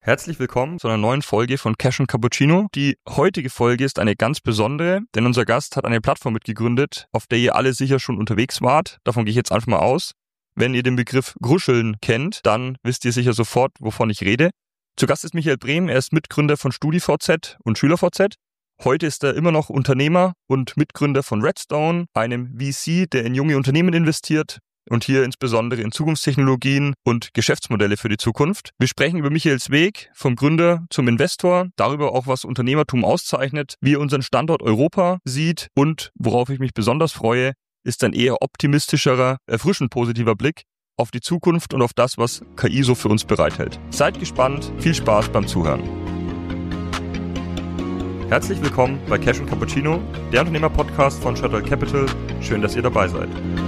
Herzlich willkommen zu einer neuen Folge von Cash & Cappuccino. Die heutige Folge ist eine ganz besondere, denn unser Gast hat eine Plattform mitgegründet, auf der ihr alle sicher schon unterwegs wart. Davon gehe ich jetzt einfach mal aus. Wenn ihr den Begriff Gruscheln kennt, dann wisst ihr sicher sofort, wovon ich rede. Zu Gast ist Michael Brehm, er ist Mitgründer von StudiVZ und SchülerVZ. Heute ist er immer noch Unternehmer und Mitgründer von Redstone, einem VC, der in junge Unternehmen investiert. Und hier insbesondere in Zukunftstechnologien und Geschäftsmodelle für die Zukunft. Wir sprechen über Michaels Weg vom Gründer zum Investor, darüber auch, was Unternehmertum auszeichnet, wie er unseren Standort Europa sieht und, worauf ich mich besonders freue, ist ein eher optimistischerer, erfrischend positiver Blick auf die Zukunft und auf das, was KI so für uns bereithält. Seid gespannt, viel Spaß beim Zuhören. Herzlich willkommen bei Cash & Cappuccino, der Unternehmer-Podcast von Shuttle Capital. Schön, dass ihr dabei seid.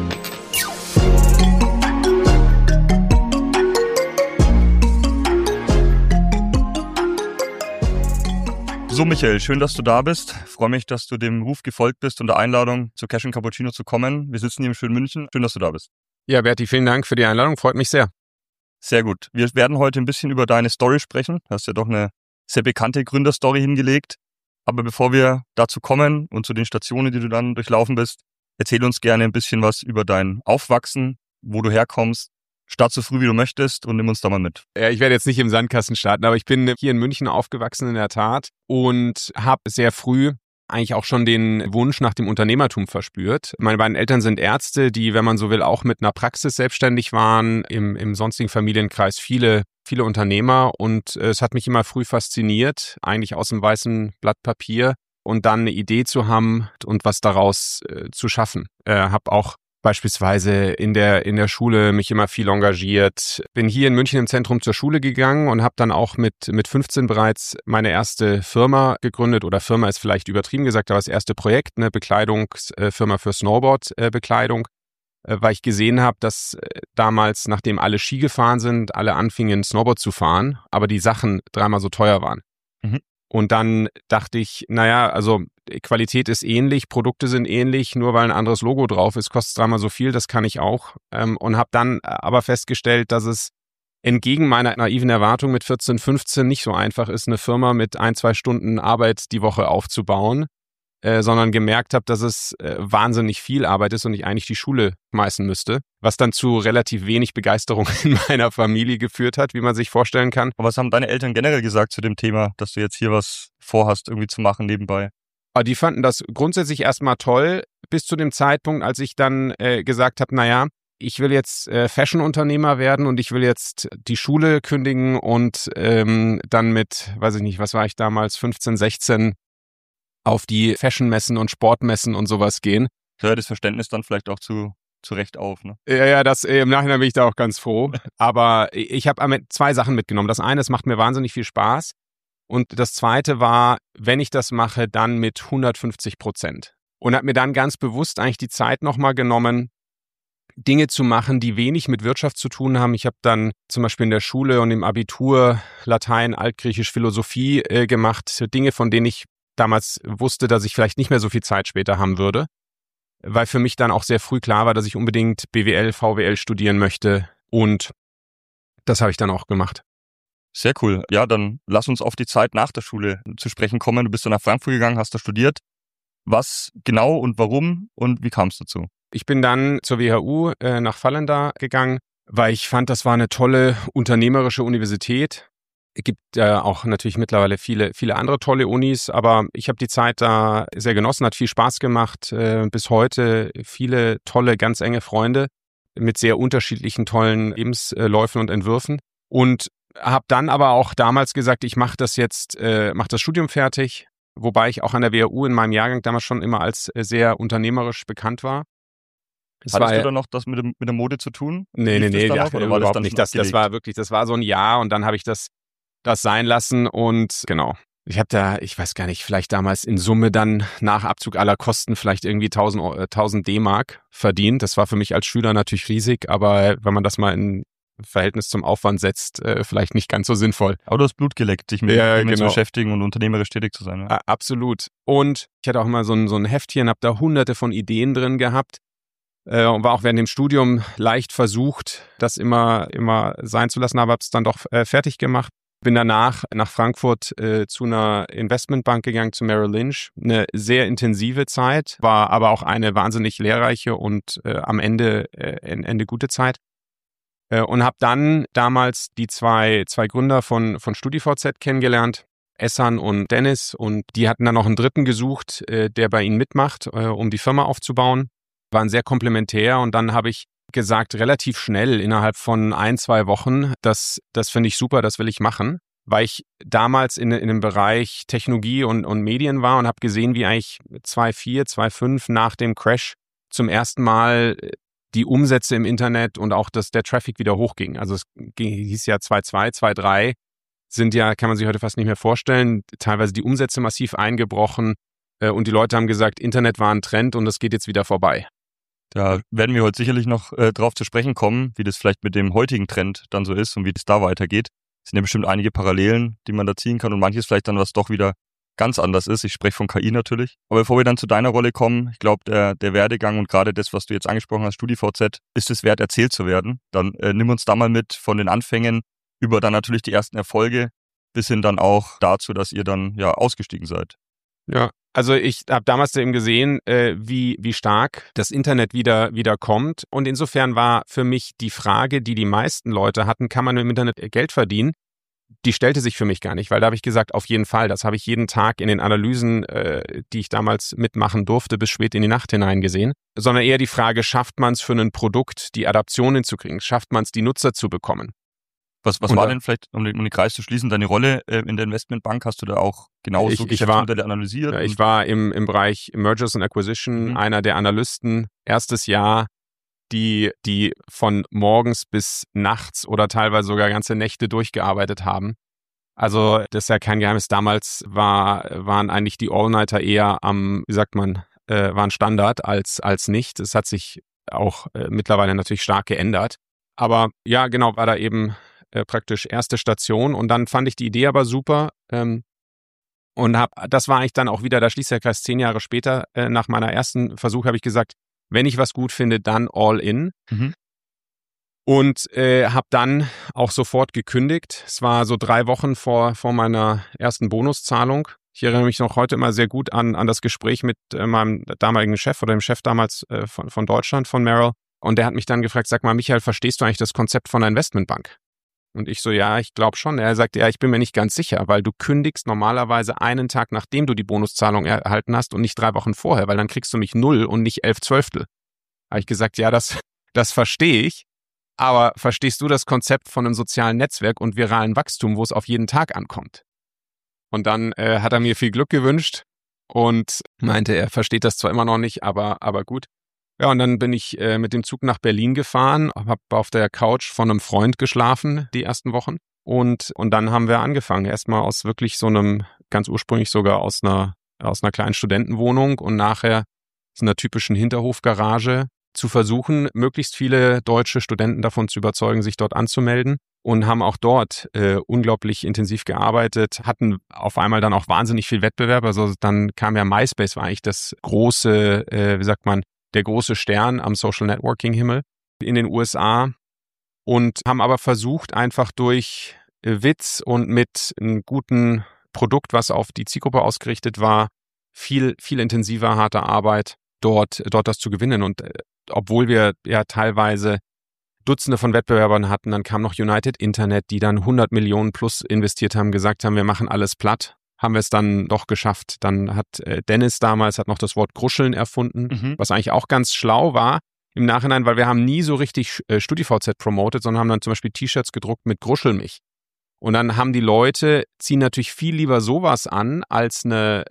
So Michael, schön, dass du da bist. Ich freue mich, dass du dem Ruf gefolgt bist und der Einladung zu Cash & Cappuccino zu kommen. Wir sitzen hier im schönen München. Schön, dass du da bist. Ja, Berti, vielen Dank für die Einladung. Freut mich sehr. Sehr gut. Wir werden heute ein bisschen über deine Story sprechen. Du hast ja doch eine sehr bekannte Gründerstory hingelegt. Aber bevor wir dazu kommen und zu den Stationen, die du dann durchlaufen bist, erzähl uns gerne ein bisschen was über dein Aufwachsen, wo du herkommst. Start so früh, wie du möchtest und nimm uns da mal mit. Ja, ich werde jetzt nicht im Sandkasten starten, aber ich bin hier in München aufgewachsen in der Tat und habe sehr früh eigentlich auch schon den Wunsch nach dem Unternehmertum verspürt. Meine beiden Eltern sind Ärzte, die, wenn man so will, auch mit einer Praxis selbstständig waren, im sonstigen Familienkreis viele Unternehmer und es hat mich immer früh fasziniert, eigentlich aus dem weißen Blatt Papier und dann eine Idee zu haben und was daraus zu schaffen. Habe auch beispielsweise in der Schule mich immer viel engagiert. Bin hier in München im Zentrum zur Schule gegangen und habe dann auch mit 15 bereits meine erste Firma gegründet. Oder Firma ist vielleicht übertrieben gesagt, aber das erste Projekt, eine Bekleidungsfirma für Snowboard-Bekleidung, weil ich gesehen habe, dass damals, nachdem alle Ski gefahren sind, alle anfingen Snowboard zu fahren, aber die Sachen dreimal so teuer waren. Mhm. Und dann dachte ich, naja, also Qualität ist ähnlich, Produkte sind ähnlich, nur weil ein anderes Logo drauf ist, kostet es dreimal so viel, das kann ich auch. Und habe dann aber festgestellt, dass es entgegen meiner naiven Erwartung mit 14, 15 nicht so einfach ist, eine Firma mit 1-2 Stunden Arbeit die Woche aufzubauen, sondern gemerkt habe, dass es wahnsinnig viel Arbeit ist und ich eigentlich die Schule schmeißen müsste, was dann zu relativ wenig Begeisterung in meiner Familie geführt hat, wie man sich vorstellen kann. Aber was haben deine Eltern generell gesagt zu dem Thema, dass du jetzt hier was vorhast, irgendwie zu machen nebenbei? Aber die fanden das grundsätzlich erstmal toll, bis zu dem Zeitpunkt, als ich dann gesagt habe, naja, ich will jetzt Fashion-Unternehmer werden und ich will jetzt die Schule kündigen und dann mit, weiß ich nicht, was war ich damals, 15, 16, auf die Fashion-Messen und Sportmessen und sowas gehen. Ja, das Verständnis dann vielleicht auch zu Recht auf, ne? Ja, das im Nachhinein bin ich da auch ganz froh. Aber ich habe 2 Sachen mitgenommen. Das eine, es macht mir wahnsinnig viel Spaß. Und das zweite war, wenn ich das mache, dann mit 150%. Und habe mir dann ganz bewusst eigentlich die Zeit nochmal genommen, Dinge zu machen, die wenig mit Wirtschaft zu tun haben. Ich habe dann zum Beispiel in der Schule und im Abitur Latein, Altgriechisch, Philosophie gemacht. Dinge, von denen ich damals wusste, dass ich vielleicht nicht mehr so viel Zeit später haben würde, weil für mich dann auch sehr früh klar war, dass ich unbedingt BWL, VWL studieren möchte und das habe ich dann auch gemacht. Sehr cool. Ja, dann lass uns auf die Zeit nach der Schule zu sprechen kommen. Du bist dann nach Frankfurt gegangen, hast da studiert. Was genau und warum und wie kam es dazu? Ich bin dann zur WHU nach Vallendar gegangen, weil ich fand, das war eine tolle unternehmerische Universität. Es gibt auch natürlich mittlerweile viele andere tolle Unis, aber ich habe die Zeit da sehr genossen, hat viel Spaß gemacht. Bis heute viele tolle, ganz enge Freunde mit sehr unterschiedlichen tollen Lebensläufen und Entwürfen. Und habe dann aber auch damals gesagt, ich mache das Studium fertig, wobei ich auch an der WHU in meinem Jahrgang damals schon immer als sehr unternehmerisch bekannt war. Hattest du da noch das mit der Mode zu tun? Nee, überhaupt nicht. Das war so ein Jahr und dann habe ich das sein lassen und genau. Ich habe ich weiß gar nicht, vielleicht damals in Summe dann nach Abzug aller Kosten vielleicht irgendwie 1000 D-Mark verdient. Das war für mich als Schüler natürlich riesig, aber wenn man das mal in Verhältnis zum Aufwand setzt, vielleicht nicht ganz so sinnvoll. Aber du hast Blut geleckt, dich mit zu beschäftigen und unternehmerisch tätig zu sein. Ja? Absolut. Und ich hatte auch immer so ein Heftchen, habe da hunderte von Ideen drin gehabt. Und war auch während dem Studium leicht versucht, das immer sein zu lassen, aber habe es dann doch fertig gemacht. Bin danach nach Frankfurt zu einer Investmentbank gegangen, zu Merrill Lynch. Eine sehr intensive Zeit, war aber auch eine wahnsinnig lehrreiche und am Ende gute Zeit. Und habe dann damals die zwei Gründer von StudiVZ kennengelernt, Ehsan und Dennis. Und die hatten dann noch einen dritten gesucht, der bei ihnen mitmacht, um die Firma aufzubauen. Waren sehr komplementär. Und dann habe ich gesagt, relativ schnell, innerhalb von 1-2 Wochen, das finde ich super, das will ich machen. Weil ich damals in dem Bereich Technologie und Medien war und habe gesehen, wie eigentlich 2004, 2005 nach dem Crash zum ersten Mal die Umsätze im Internet und auch der Traffic wieder hochging. Also es hieß ja 2.2, 2.3 sind ja, kann man sich heute fast nicht mehr vorstellen, teilweise die Umsätze massiv eingebrochen und die Leute haben gesagt, Internet war ein Trend und das geht jetzt wieder vorbei. Da werden wir heute sicherlich noch drauf zu sprechen kommen, wie das vielleicht mit dem heutigen Trend dann so ist und wie das da weitergeht. Es sind ja bestimmt einige Parallelen, die man da ziehen kann und manches vielleicht dann, was doch wieder ganz anders ist. Ich spreche von KI natürlich. Aber bevor wir dann zu deiner Rolle kommen, ich glaube, der Werdegang und gerade das, was du jetzt angesprochen hast, StudiVZ, ist es wert, erzählt zu werden. Dann nimm uns da mal mit von den Anfängen über dann natürlich die ersten Erfolge bis hin dann auch dazu, dass ihr dann ja ausgestiegen seid. Ja, also ich habe damals eben gesehen, wie stark das Internet wieder kommt. Und insofern war für mich die Frage, die meisten Leute hatten, kann man im Internet Geld verdienen? Die stellte sich für mich gar nicht, weil da habe ich gesagt, auf jeden Fall. Das habe ich jeden Tag in den Analysen, die ich damals mitmachen durfte, bis spät in die Nacht hinein gesehen. Sondern eher die Frage, schafft man es für ein Produkt, die Adaption hinzukriegen? Schafft man es, die Nutzer zu bekommen? Was war denn vielleicht, um den Kreis zu schließen, deine Rolle in der Investmentbank? Hast du da auch genau so Geschäftsmodelle analysiert? Ja, ich war im Bereich Mergers and Acquisition einer der Analysten. Erstes Jahr, die von morgens bis nachts oder teilweise sogar ganze Nächte durchgearbeitet haben. Also das ist ja kein Geheimnis. Damals waren eigentlich die All-Nighter eher waren Standard als nicht. Es hat sich auch mittlerweile natürlich stark geändert. Aber ja, genau, war da eben praktisch erste Station. Und dann fand ich die Idee aber super und das war eigentlich dann auch wieder, da schließt der Kreis 10 Jahre später, nach meiner ersten Versuch habe ich gesagt, wenn ich was gut finde, dann all in. Und habe dann auch sofort gekündigt. Es war so 3 Wochen vor meiner ersten Bonuszahlung. Ich erinnere mich noch heute immer sehr gut an das Gespräch mit meinem damaligen Chef oder dem Chef damals von Deutschland, von Merrill. Und der hat mich dann gefragt, sag mal, Michael, verstehst du eigentlich das Konzept von einer Investmentbank? Und ich so, ja, ich glaube schon. Er sagt, ja, ich bin mir nicht ganz sicher, weil du kündigst normalerweise einen Tag, nachdem du die Bonuszahlung erhalten hast und nicht 3 Wochen vorher, weil dann kriegst du mich 0 und nicht 11/12. Habe ich gesagt, ja, das verstehe ich. Aber verstehst du das Konzept von einem sozialen Netzwerk und viralen Wachstum, wo es auf jeden Tag ankommt? Und dann hat er mir viel Glück gewünscht und meinte, er versteht das zwar immer noch nicht, aber gut. Ja, und dann bin ich mit dem Zug nach Berlin gefahren, habe auf der Couch von einem Freund geschlafen die ersten Wochen und dann haben wir angefangen. Erstmal aus wirklich so einem, ganz ursprünglich sogar aus einer kleinen Studentenwohnung und nachher aus einer typischen Hinterhofgarage zu versuchen, möglichst viele deutsche Studenten davon zu überzeugen, sich dort anzumelden und haben auch dort unglaublich intensiv gearbeitet, hatten auf einmal dann auch wahnsinnig viel Wettbewerb. Also dann kam ja MySpace, war eigentlich das große, der große Stern am Social Networking Himmel in den USA und haben aber versucht, einfach durch Witz und mit einem guten Produkt, was auf die Zielgruppe ausgerichtet war, viel intensiver, harte Arbeit, dort das zu gewinnen. Und obwohl wir ja teilweise Dutzende von Wettbewerbern hatten, dann kam noch United Internet, die dann 100 Millionen plus investiert haben, gesagt haben, wir machen alles platt. Haben wir es dann doch geschafft. Dann hat Dennis damals noch das Wort Gruscheln erfunden, was eigentlich auch ganz schlau war im Nachhinein, weil wir haben nie so richtig StudiVZ promotet, sondern haben dann zum Beispiel T-Shirts gedruckt mit Gruschel mich. Und dann haben die Leute, ziehen natürlich viel lieber sowas an als eine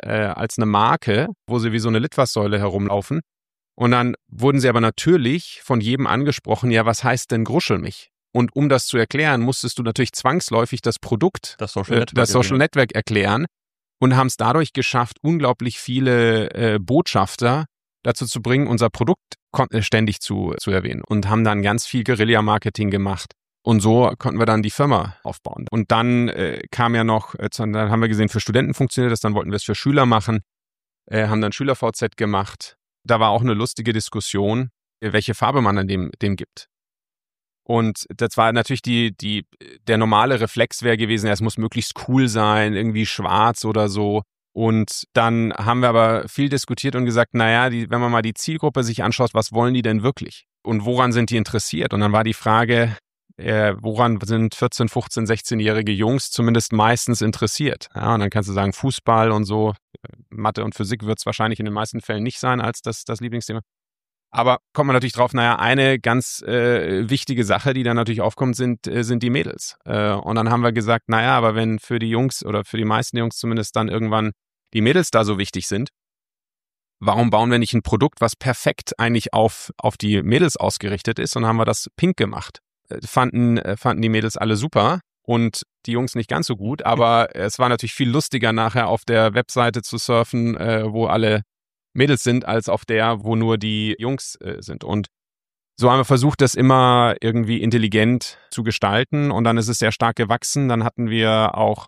Marke, wo sie wie so eine Litfaßsäule herumlaufen. Und dann wurden sie aber natürlich von jedem angesprochen, ja, was heißt denn Gruschel mich? Und um das zu erklären, musstest du natürlich zwangsläufig das Produkt, das Social Network erklären und haben es dadurch geschafft, unglaublich viele Botschafter dazu zu bringen, unser Produkt ständig zu erwähnen und haben dann ganz viel Guerilla-Marketing gemacht. Und so konnten wir dann die Firma aufbauen. Und dann kam ja noch, dann haben wir gesehen, für Studenten funktioniert das, dann wollten wir es für Schüler machen, haben dann SchülerVZ gemacht. Da war auch eine lustige Diskussion, welche Farbe man an dem gibt. Und das war natürlich der normale Reflex wäre gewesen, es muss möglichst cool sein, irgendwie schwarz oder so. Und dann haben wir aber viel diskutiert und gesagt, naja, wenn man mal die Zielgruppe sich anschaut, was wollen die denn wirklich? Und woran sind die interessiert? Und dann war die Frage, woran sind 14, 15, 16-jährige Jungs zumindest meistens interessiert? Ja, und dann kannst du sagen, Fußball und so. Mathe und Physik wird es wahrscheinlich in den meisten Fällen nicht sein als das Lieblingsthema. Aber kommt man natürlich drauf, naja, eine ganz wichtige Sache, die dann natürlich aufkommt, sind die Mädels. Und dann haben wir gesagt, naja, aber wenn für die Jungs oder für die meisten Jungs zumindest dann irgendwann die Mädels da so wichtig sind, warum bauen wir nicht ein Produkt, was perfekt eigentlich auf die Mädels ausgerichtet ist? Und dann haben wir das pink gemacht. Fanden die Mädels alle super und die Jungs nicht ganz so gut, aber es war natürlich viel lustiger nachher auf der Webseite zu surfen, wo alle Mädels sind, als auf der, wo nur die Jungs sind. Und so haben wir versucht, das immer irgendwie intelligent zu gestalten und dann ist es sehr stark gewachsen. Dann hatten wir auch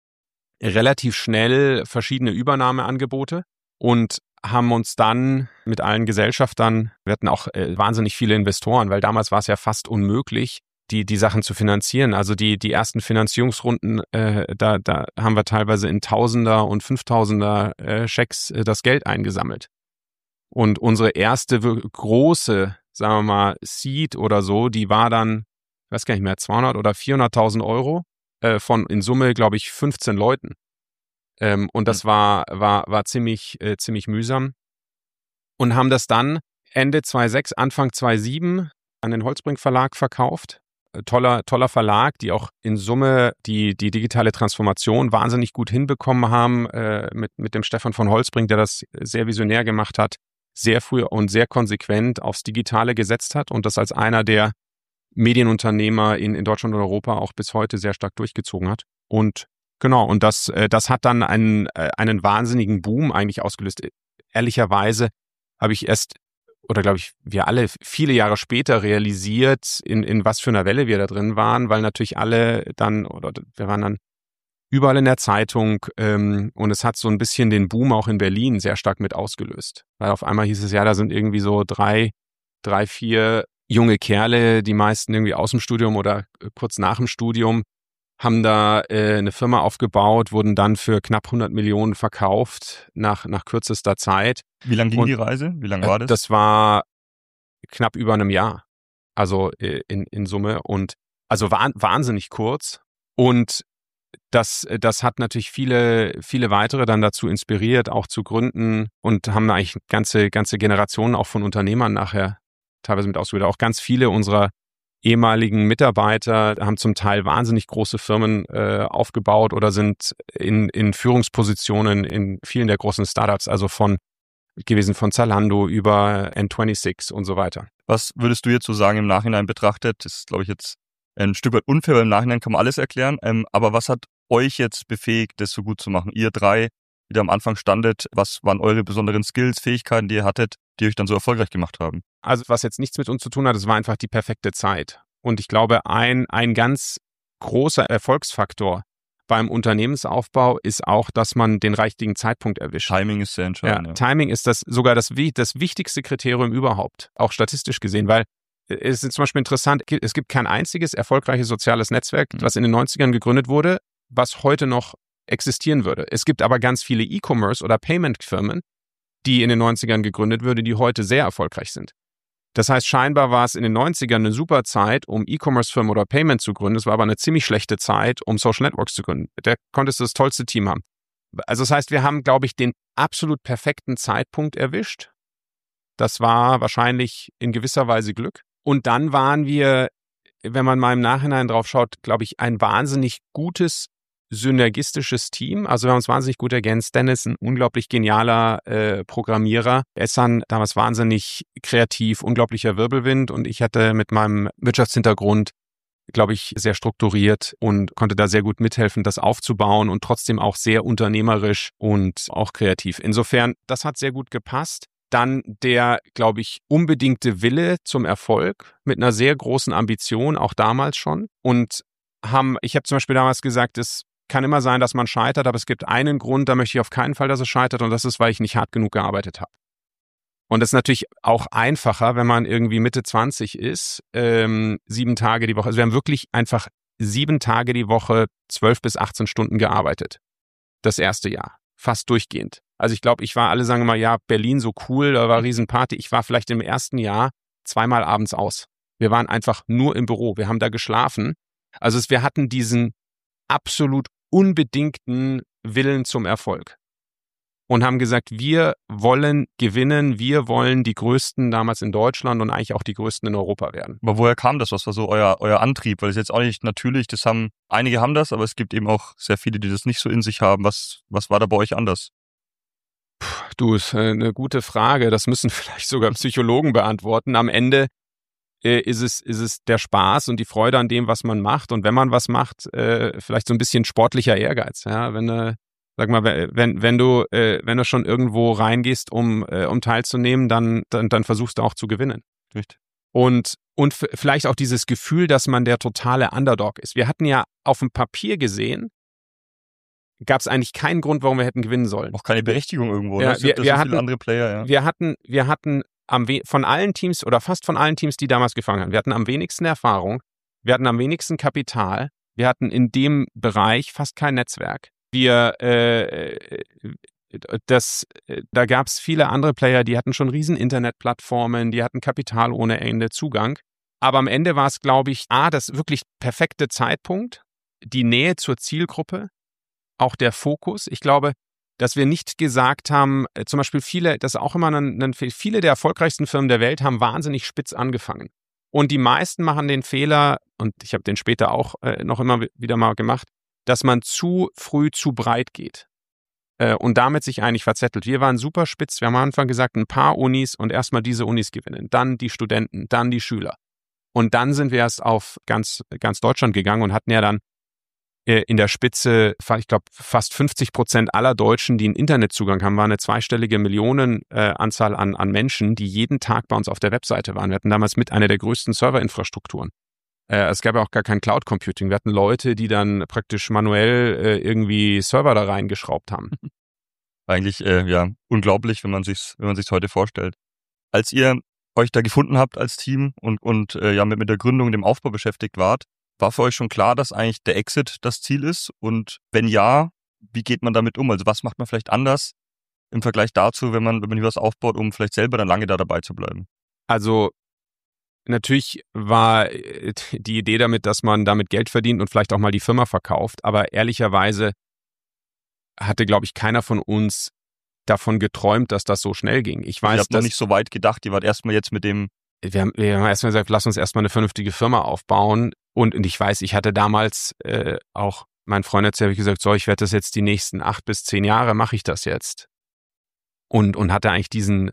relativ schnell verschiedene Übernahmeangebote und haben uns dann mit allen Gesellschaftern, wir hatten auch wahnsinnig viele Investoren, weil damals war es ja fast unmöglich, die Sachen zu finanzieren. Also die ersten Finanzierungsrunden, da haben wir teilweise in Tausender und Fünftausender Schecks das Geld eingesammelt. Und unsere erste große, sagen wir mal, Seed oder so, die war dann, ich weiß gar nicht mehr, 200 oder 400.000 Euro von in Summe, glaube ich, 15 Leuten. Und das war ziemlich mühsam. Und haben das dann Ende 2006, Anfang 2007 an den Holzbrink Verlag verkauft. Toller Verlag, die auch in Summe die digitale Transformation wahnsinnig gut hinbekommen haben, mit dem Stefan von Holzbrink, der das sehr visionär gemacht hat, sehr früh und sehr konsequent aufs Digitale gesetzt hat und das als einer der Medienunternehmer in Deutschland und Europa auch bis heute sehr stark durchgezogen hat. Und genau, und das hat dann einen wahnsinnigen Boom eigentlich ausgelöst. Ehrlicherweise habe ich erst, oder glaube ich, wir alle viele Jahre später realisiert, in was für einer Welle wir da drin waren, weil natürlich alle dann, oder wir waren dann überall in der Zeitung und es hat so ein bisschen den Boom auch in Berlin sehr stark mit ausgelöst. Weil auf einmal hieß es, ja, da sind irgendwie so drei, vier junge Kerle, die meisten irgendwie aus dem Studium oder kurz nach dem Studium, haben da eine Firma aufgebaut, wurden dann für knapp 100 Millionen verkauft nach kürzester Zeit. Wie lange ging die Reise? Wie lange war das? Das war knapp über einem Jahr, also in Summe und also wahnsinnig kurz. Und das hat natürlich viele weitere dann dazu inspiriert, auch zu gründen und haben eigentlich ganze Generationen auch von Unternehmern nachher teilweise mit ausgebildet. Auch ganz viele unserer ehemaligen Mitarbeiter haben zum Teil wahnsinnig große Firmen aufgebaut oder sind in Führungspositionen in vielen der großen Startups, also von Zalando über N26 und so weiter. Was würdest du jetzt so sagen im Nachhinein betrachtet? Das ist, glaube ich, jetzt ein Stück weit unfair, weil im Nachhinein kann man alles erklären. Aber was hat euch jetzt befähigt, das so gut zu machen? Ihr drei, die da am Anfang standet, was waren eure besonderen Skills, Fähigkeiten, die ihr hattet, die euch dann so erfolgreich gemacht haben? Also was jetzt nichts mit uns zu tun hat, es war einfach die perfekte Zeit. Und ich glaube, ein ganz großer Erfolgsfaktor beim Unternehmensaufbau ist auch, dass man den richtigen Zeitpunkt erwischt. Timing ist sehr entscheidend. Ja. Timing ist sogar das wichtigste Kriterium überhaupt, auch statistisch gesehen, weil es ist zum Beispiel interessant, es gibt kein einziges erfolgreiches soziales Netzwerk, was in den 90ern gegründet wurde, was heute noch existieren würde. Es gibt aber ganz viele E-Commerce- oder Payment-Firmen, die in den 90ern gegründet wurde, die heute sehr erfolgreich sind. Das heißt, scheinbar war es in den 90ern eine super Zeit, um E-Commerce-Firmen oder Payment zu gründen. Es war aber eine ziemlich schlechte Zeit, um Social Networks zu gründen. Da konntest du das tollste Team haben. Also das heißt, wir haben, glaube ich, den absolut perfekten Zeitpunkt erwischt. Das war wahrscheinlich in gewisser Weise Glück. Und dann waren wir, wenn man mal im Nachhinein drauf schaut, glaube ich, ein wahnsinnig gutes, synergistisches Team. Also wir haben uns wahnsinnig gut ergänzt. Dennis, ein unglaublich genialer Programmierer. Essan, damals wahnsinnig kreativ, unglaublicher Wirbelwind. Und ich hatte mit meinem Wirtschaftshintergrund, glaube ich, sehr strukturiert und konnte da sehr gut mithelfen, das aufzubauen und trotzdem auch sehr unternehmerisch und auch kreativ. Insofern, das hat sehr gut gepasst. Dann der, glaube ich, unbedingte Wille zum Erfolg mit einer sehr großen Ambition, auch damals schon. Und ich habe zum Beispiel damals gesagt, es kann immer sein, dass man scheitert, aber es gibt einen Grund, da möchte ich auf keinen Fall, dass es scheitert und das ist, weil ich nicht hart genug gearbeitet habe. Und das ist natürlich auch einfacher, wenn man irgendwie Mitte 20 ist, 7 Tage die Woche. Also wir haben wirklich einfach 7 Tage die Woche 12 bis 18 Stunden gearbeitet. Das erste Jahr. Fast durchgehend. Also ich glaube, alle sagen immer, ja, Berlin so cool, da war Riesenparty. Ich war vielleicht im ersten Jahr 2-mal abends aus. Wir waren einfach nur im Büro. Wir haben da geschlafen. Also wir hatten diesen absolut unbedingten Willen zum Erfolg. Und haben gesagt, wir wollen gewinnen, wir wollen die Größten damals in Deutschland und eigentlich auch die Größten in Europa werden. Aber woher kam das? Was war so euer Antrieb? Weil es jetzt auch nicht natürlich, einige haben das, aber es gibt eben auch sehr viele, die das nicht so in sich haben. Was war da bei euch anders? Du, ist eine gute Frage. Das müssen vielleicht sogar Psychologen beantworten. Am Ende ist es der Spaß und die Freude an dem, was man macht. Und wenn man was macht, vielleicht so ein bisschen sportlicher Ehrgeiz. Ja, sag mal, wenn du schon irgendwo reingehst, um teilzunehmen, dann versuchst du auch zu gewinnen. Richtig. Und vielleicht auch dieses Gefühl, dass man der totale Underdog ist. Wir hatten ja auf dem Papier gesehen, gab es eigentlich keinen Grund, warum wir hätten gewinnen sollen. Auch keine Berechtigung irgendwo. Ja, ne? Wir hatten viele andere Player. Ja. Wir hatten von allen Teams oder fast von allen Teams, die damals gefangen haben, wir hatten am wenigsten Erfahrung, wir hatten am wenigsten Kapital, wir hatten in dem Bereich fast kein Netzwerk. Da gab es viele andere Player, die hatten schon riesen Internetplattformen, die hatten Kapital ohne Ende Zugang. Aber am Ende war es, glaube ich, das wirklich perfekte Zeitpunkt, die Nähe zur Zielgruppe, auch der Fokus. Ich glaube, dass wir nicht gesagt haben, zum Beispiel viele der erfolgreichsten Firmen der Welt haben wahnsinnig spitz angefangen. Und die meisten machen den Fehler, und ich habe den später auch noch immer wieder mal gemacht, dass man zu früh zu breit geht und damit sich eigentlich verzettelt. Wir waren super spitz. Wir haben am Anfang gesagt, ein paar Unis und erstmal diese Unis gewinnen, dann die Studenten, dann die Schüler. Und dann sind wir erst auf ganz Deutschland gegangen und hatten ja dann in der Spitze, ich glaube, fast 50% aller Deutschen, die einen Internetzugang haben, war eine zweistellige Millionenanzahl an Menschen, die jeden Tag bei uns auf der Webseite waren. Wir hatten damals mit einer der größten Serverinfrastrukturen. Es gab ja auch gar kein Cloud Computing. Wir hatten Leute, die dann praktisch manuell irgendwie Server da reingeschraubt haben. Eigentlich unglaublich, wenn man sich's heute vorstellt. Als ihr euch da gefunden habt als Team und mit der Gründung und dem Aufbau beschäftigt wart, war für euch schon klar, dass eigentlich der Exit das Ziel ist? Und wenn ja, wie geht man damit um? Also was macht man vielleicht anders im Vergleich dazu, wenn man hier was aufbaut, um vielleicht selber dann lange da dabei zu bleiben? Also natürlich war die Idee damit, dass man damit Geld verdient und vielleicht auch mal die Firma verkauft. Aber ehrlicherweise hatte, glaube ich, keiner von uns davon geträumt, dass das so schnell ging. Ich weiß, ihr habt noch nicht so weit gedacht. Ihr wart erstmal jetzt mit dem... Wir haben erstmal gesagt, lass uns erstmal eine vernünftige Firma aufbauen. Und ich weiß, ich hatte damals auch meinen Freund erzählt, habe ich gesagt, so, ich werde das jetzt die nächsten 8 bis 10 Jahre, mache ich das jetzt. Und hatte eigentlich diesen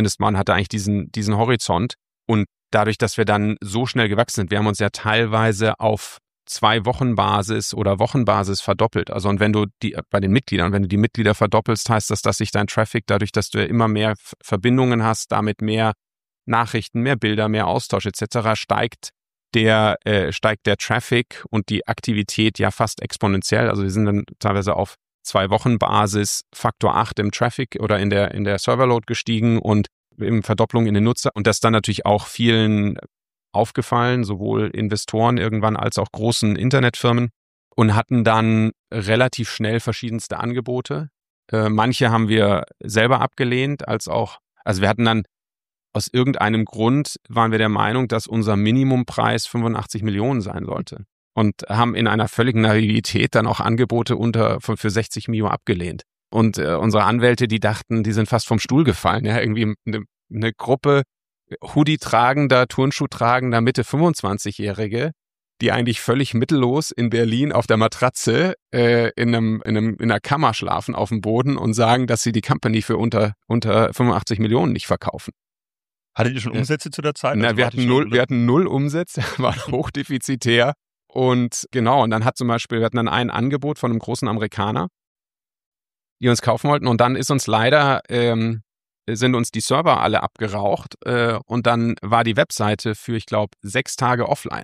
Horizont. Und dadurch, dass wir dann so schnell gewachsen sind, wir haben uns ja teilweise auf 2-Wochen-Basis oder Wochenbasis verdoppelt. Also und wenn du die Mitglieder verdoppelst, heißt das, dass sich dein Traffic, dadurch, dass du immer mehr Verbindungen hast, damit mehr Nachrichten, mehr Bilder, mehr Austausch etc., steigt der Traffic und die Aktivität ja fast exponentiell. Also wir sind dann teilweise auf 2-Wochen-Basis Faktor 8 im Traffic oder in der Serverload gestiegen und in Verdopplung in den Nutzer. Und das ist dann natürlich auch vielen aufgefallen, sowohl Investoren irgendwann als auch großen Internetfirmen, und hatten dann relativ schnell verschiedenste Angebote. Manche haben wir selber abgelehnt, also wir hatten dann aus irgendeinem Grund waren wir der Meinung, dass unser Minimumpreis 85 Millionen sein sollte. Und haben in einer völligen Naivität dann auch Angebote für 60 Millionen abgelehnt. Und unsere Anwälte, die dachten, die sind fast vom Stuhl gefallen. Ja, irgendwie eine Gruppe Hoodie-tragender, Turnschuh-tragender Mitte 25-Jährige, die eigentlich völlig mittellos in Berlin auf der Matratze in einer Kammer schlafen auf dem Boden und sagen, dass sie die Company für unter 85 Millionen nicht verkaufen. Hattet ihr schon Umsätze zu der Zeit? Na, wir hatten null Umsätze, waren hochdefizitär. Und genau, und dann wir hatten dann ein Angebot von einem großen Amerikaner, die uns kaufen wollten. Und dann ist uns leider, sind uns die Server alle abgeraucht. Und dann war die Webseite für, ich glaube, 6 Tage offline.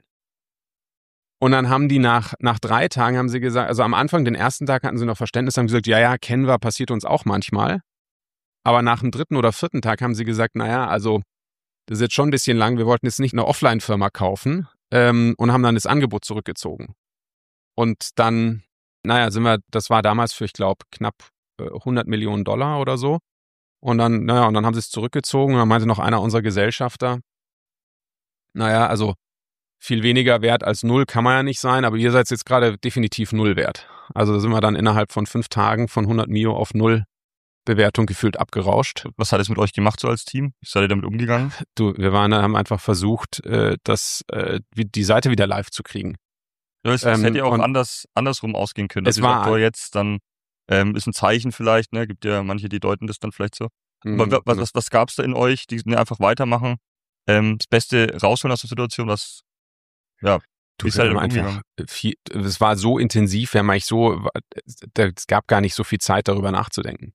Und dann haben die nach 3 Tagen haben sie gesagt, also am Anfang, den ersten Tag hatten sie noch Verständnis, haben gesagt, ja, kennen wir, passiert uns auch manchmal. Aber nach dem 3. oder 4. Tag haben sie gesagt, naja, also das ist jetzt schon ein bisschen lang, wir wollten jetzt nicht eine Offline-Firma kaufen und haben dann das Angebot zurückgezogen. Und dann, das war damals für, ich glaube, knapp $100 Millionen oder so. Und dann haben sie es zurückgezogen und dann meinte noch einer unserer Gesellschafter, also viel weniger wert als 0 kann man ja nicht sein, aber ihr seid jetzt gerade definitiv 0 wert. Also da sind wir dann innerhalb von 5 Tagen von 100 Mio auf 0 Bewertung gefühlt abgerauscht. Was hat es mit euch gemacht so als Team? Wie seid ihr damit umgegangen? Haben einfach versucht, die Seite wieder live zu kriegen. Ja, es hätte ja auch andersrum ausgehen können. Es war jetzt dann ist ein Zeichen vielleicht, ne? Gibt ja manche, die deuten das dann vielleicht so. Aber was gab's da in euch? Die einfach weitermachen, das Beste rausholen aus der Situation, es war so intensiv, es gab gar nicht so viel Zeit, darüber nachzudenken.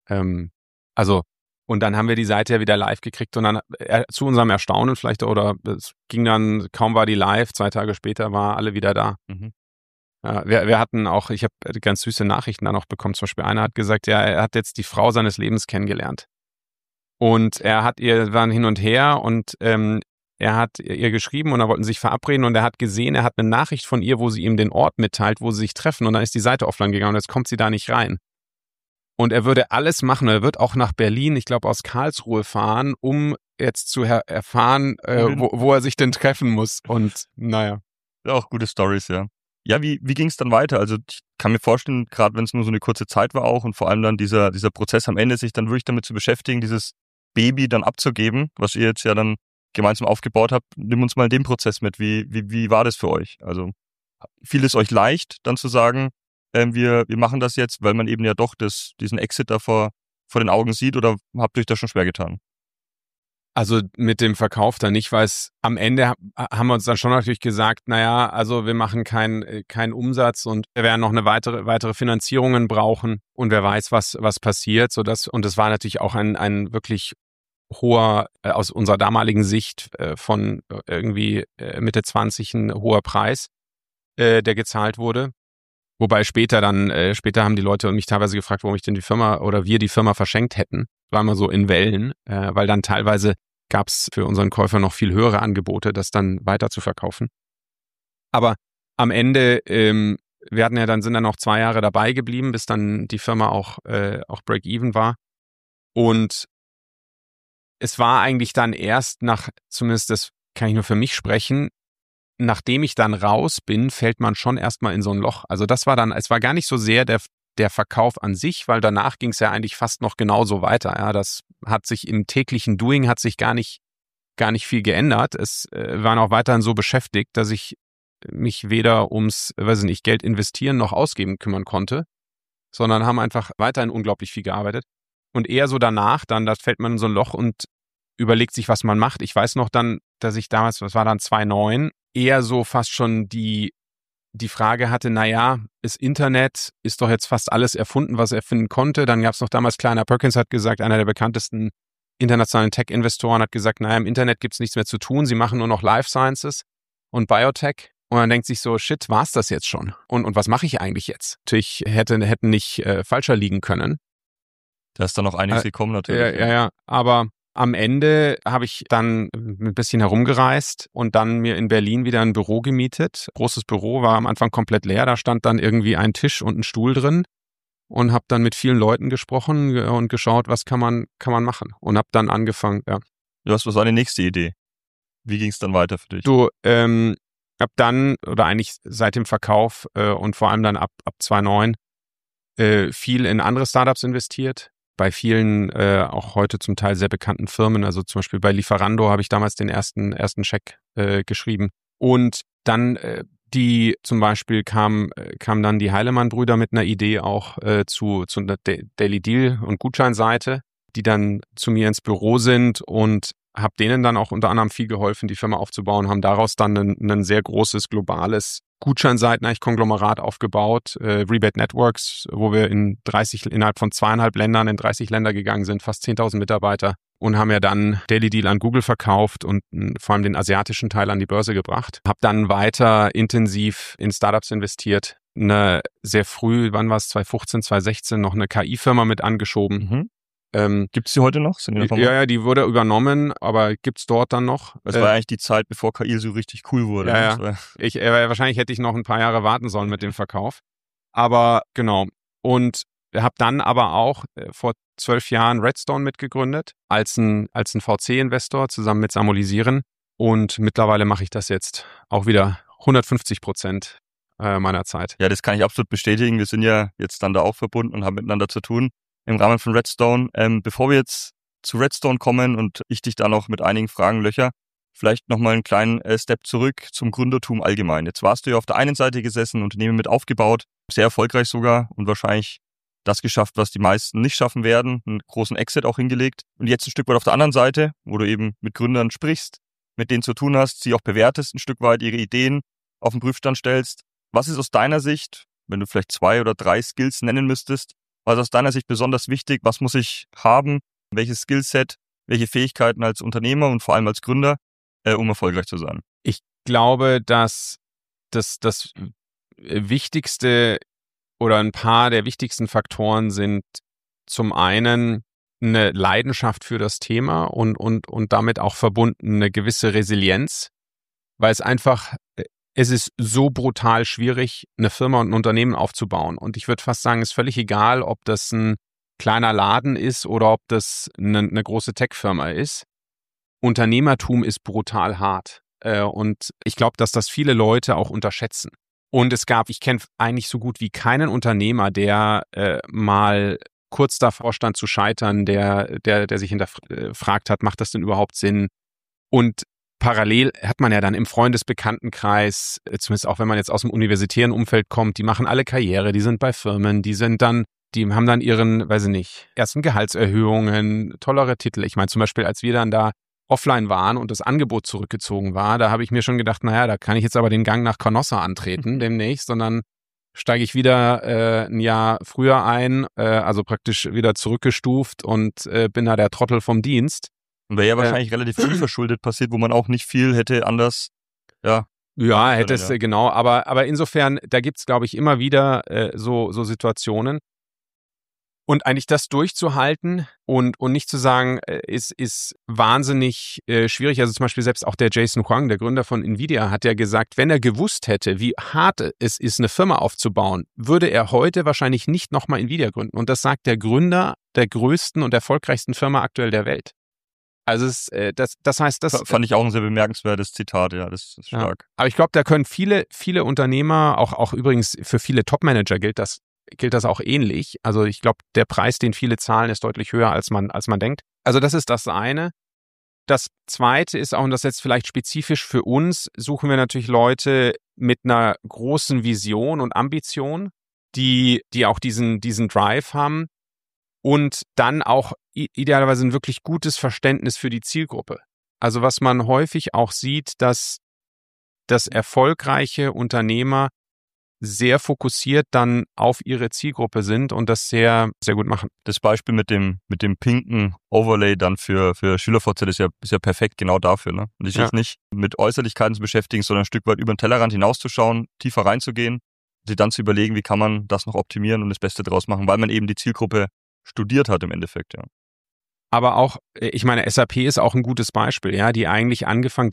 Und dann haben wir die Seite ja wieder live gekriegt und dann zu unserem Erstaunen vielleicht, oder es ging dann, kaum war die live, 2 Tage später war alle wieder da. Mhm. Wir hatten auch, ich habe ganz süße Nachrichten dann auch bekommen, zum Beispiel einer hat gesagt, ja, er hat jetzt die Frau seines Lebens kennengelernt. Und waren hin und her und er hat ihr geschrieben und da wollten sie sich verabreden und er hat gesehen, er hat eine Nachricht von ihr, wo sie ihm den Ort mitteilt, wo sie sich treffen und dann ist die Seite offline gegangen und jetzt kommt sie da nicht rein. Und er würde alles machen, er wird auch nach Berlin, ich glaube aus Karlsruhe fahren, um jetzt zu erfahren, wo er sich denn treffen muss. Und Ja, auch gute Storys, ja. Ja, wie ging es dann weiter? Also ich kann mir vorstellen, gerade wenn es nur so eine kurze Zeit war auch und vor allem dann dieser Prozess am Ende, sich dann wirklich damit zu beschäftigen, dieses Baby dann abzugeben, was ihr jetzt ja dann gemeinsam aufgebaut habt. Nimm uns mal den Prozess mit. Wie war das für euch? Also fiel es euch leicht, dann zu sagen, wir machen das jetzt, weil man eben ja doch diesen Exit da vor den Augen sieht, oder habt ihr euch da schon schwer getan? Also mit dem Verkauf dann nicht, weil es am Ende haben wir uns dann schon natürlich gesagt, also wir machen keinen Umsatz und wir werden noch eine weitere Finanzierungen brauchen und wer weiß, was passiert, und es war natürlich auch ein wirklich hoher, aus unserer damaligen Sicht von irgendwie Mitte 20 ein hoher Preis, der gezahlt wurde. Wobei später haben die Leute mich teilweise gefragt, warum ich denn wir die Firma verschenkt hätten. War immer so in Wellen, weil dann teilweise gab es für unseren Käufer noch viel höhere Angebote, das dann weiter zu verkaufen. Aber am Ende, sind dann noch 2 Jahre dabei geblieben, bis dann die Firma auch Break-Even war. Und es war eigentlich dann erst zumindest das kann ich nur für mich sprechen, nachdem ich dann raus bin, fällt man schon erstmal in so ein Loch. Also es war gar nicht so sehr der Verkauf an sich, weil danach ging es ja eigentlich fast noch genauso weiter. Ja, das hat sich im täglichen Doing gar nicht viel geändert. Es waren auch weiterhin so beschäftigt, dass ich mich weder ums, Geld investieren noch ausgeben kümmern konnte, sondern haben einfach weiterhin unglaublich viel gearbeitet. Und eher so danach, da fällt man in so ein Loch und überlegt sich, was man macht. Ich weiß noch dann, dass ich damals, das war dann 2009, eher so fast schon die Frage hatte, das Internet ist doch jetzt fast alles erfunden, was er erfinden konnte. Dann gab es noch damals Kleiner Perkins hat gesagt, einer der bekanntesten internationalen Tech-Investoren hat gesagt, im Internet gibt es nichts mehr zu tun, sie machen nur noch Life Sciences und Biotech. Und man denkt sich so, shit, war es das jetzt schon? Und was mache ich eigentlich jetzt? Natürlich hätten nicht falscher liegen können. Da ist dann noch einiges gekommen natürlich. Ja, aber am Ende habe ich dann ein bisschen herumgereist und dann mir in Berlin wieder ein Büro gemietet. Großes Büro, war am Anfang komplett leer. Da stand dann irgendwie ein Tisch und ein Stuhl drin und habe dann mit vielen Leuten gesprochen und geschaut, was kann man machen. Und habe dann angefangen, ja. Was war deine nächste Idee? Wie ging es dann weiter für dich? Habe dann, oder eigentlich seit dem Verkauf und vor allem dann ab 2009 viel in andere Startups investiert. Bei vielen auch heute zum Teil sehr bekannten Firmen, also zum Beispiel bei Lieferando habe ich damals den ersten Scheck geschrieben. Und dann zum Beispiel kamen dann die Heilemann-Brüder mit einer Idee auch zu einer Daily Deal und Gutscheinseite, die dann zu mir ins Büro sind und habe denen dann auch unter anderem viel geholfen, die Firma aufzubauen, haben daraus dann ein sehr großes globales Gutscheinseiten eigentlich Konglomerat aufgebaut, Rebate Networks, wo wir innerhalb von 2,5 Ländern in 30 Länder gegangen sind, fast 10.000 Mitarbeiter und haben ja dann Daily Deal an Google verkauft und vor allem den asiatischen Teil an die Börse gebracht. Habe dann weiter intensiv in Startups investiert, sehr früh, wann war es, 2015, 2016, noch eine KI-Firma mit angeschoben. Gibt es die heute noch? Sind die noch Ja, die wurde übernommen, aber gibt's dort dann noch? Das war eigentlich die Zeit, bevor KI so richtig cool wurde. Ja, Ne? Wahrscheinlich hätte ich noch ein paar Jahre warten sollen mit dem Verkauf. Aber genau. Und habe dann aber auch vor 12 Jahren Redstone mitgegründet, als ein VC-Investor zusammen mit Samolisieren. Und mittlerweile mache ich das jetzt auch wieder 150% meiner Zeit. Ja, das kann ich absolut bestätigen. Wir sind ja jetzt dann da auch verbunden und haben miteinander zu tun im Rahmen von Redstone. Bevor wir jetzt zu Redstone kommen und ich dich da noch mit einigen Fragen löcher, vielleicht nochmal einen kleinen Step zurück zum Gründertum allgemein. Jetzt warst du ja auf der einen Seite gesessen, Unternehmen mit aufgebaut, sehr erfolgreich sogar und wahrscheinlich das geschafft, was die meisten nicht schaffen werden, einen großen Exit auch hingelegt. Und jetzt ein Stück weit auf der anderen Seite, wo du eben mit Gründern sprichst, mit denen zu tun hast, sie auch bewertest, ein Stück weit ihre Ideen auf den Prüfstand stellst. Was ist aus deiner Sicht, wenn du vielleicht 2 oder 3 Skills nennen müsstest, was ist aus deiner Sicht besonders wichtig? Was muss ich haben? Welches Skillset, welche Fähigkeiten als Unternehmer und vor allem als Gründer, um erfolgreich zu sein? Ich glaube, dass das Wichtigste oder ein paar der wichtigsten Faktoren sind zum einen eine Leidenschaft für das Thema und damit auch verbunden eine gewisse Resilienz, weil es ist so brutal schwierig, eine Firma und ein Unternehmen aufzubauen. Und ich würde fast sagen, es ist völlig egal, ob das ein kleiner Laden ist oder ob das eine große Tech-Firma ist. Unternehmertum ist brutal hart. Und ich glaube, dass das viele Leute auch unterschätzen. Und ich kenne eigentlich so gut wie keinen Unternehmer, der mal kurz davor stand zu scheitern, der sich hinterfragt hat, macht das denn überhaupt Sinn? Und parallel hat man ja dann im Freundesbekanntenkreis, zumindest auch wenn man jetzt aus dem universitären Umfeld kommt, die machen alle Karriere, die sind bei Firmen, die haben dann ihren, weiß ich nicht, ersten Gehaltserhöhungen, tollere Titel. Ich meine zum Beispiel, als wir dann da offline waren und das Angebot zurückgezogen war, da habe ich mir schon gedacht, naja, da kann ich jetzt aber den Gang nach Canossa antreten demnächst, sondern steige ich wieder ein Jahr früher ein, also praktisch wieder zurückgestuft und bin da der Trottel vom Dienst. Und wäre ja wahrscheinlich relativ unverschuldet passiert, wo man auch nicht viel hätte anders, ja, hätte es, genau, aber insofern, da gibt's, glaube ich, immer wieder so Situationen. Und eigentlich das durchzuhalten und nicht zu sagen, ist wahnsinnig schwierig. Also zum Beispiel selbst auch der Jason Huang, der Gründer von Nvidia, hat ja gesagt, wenn er gewusst hätte, wie hart es ist, eine Firma aufzubauen, würde er heute wahrscheinlich nicht nochmal Nvidia gründen. Und das sagt der Gründer der größten und erfolgreichsten Firma aktuell der Welt. Also das heißt, das fand ich auch ein sehr bemerkenswertes Zitat, ja, das ist stark. Ja. Aber ich glaube, da können viele Unternehmer, auch übrigens für viele Top-Manager gilt das auch ähnlich. Also ich glaube, der Preis, den viele zahlen, ist deutlich höher, als man denkt. Also das ist das eine. Das zweite ist auch, und das ist jetzt vielleicht spezifisch für uns, suchen wir natürlich Leute mit einer großen Vision und Ambition, die auch diesen Drive haben und dann auch idealerweise ein wirklich gutes Verständnis für die Zielgruppe. Also was man häufig auch sieht, dass erfolgreiche Unternehmer sehr fokussiert dann auf ihre Zielgruppe sind und das sehr, sehr gut machen. Das Beispiel mit dem pinken Overlay dann für SchülerVZ ist ja perfekt genau dafür, ne? Und sich jetzt nicht mit Äußerlichkeiten zu beschäftigen, sondern ein Stück weit über den Tellerrand hinauszuschauen, tiefer reinzugehen, sich dann zu überlegen, wie kann man das noch optimieren und das Beste draus machen, weil man eben die Zielgruppe studiert hat im Endeffekt, ja. Aber auch, ich meine, SAP ist auch ein gutes Beispiel, ja, die eigentlich angefangen,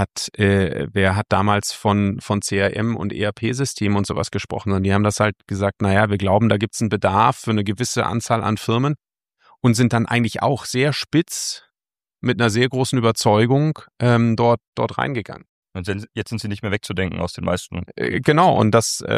wer hat damals von CRM und ERP-Systemen und sowas gesprochen, und die haben das halt gesagt, naja, wir glauben, da gibt's einen Bedarf für eine gewisse Anzahl an Firmen und sind dann eigentlich auch sehr spitz mit einer sehr großen Überzeugung dort reingegangen. Und jetzt sind sie nicht mehr wegzudenken aus den meisten. Genau, und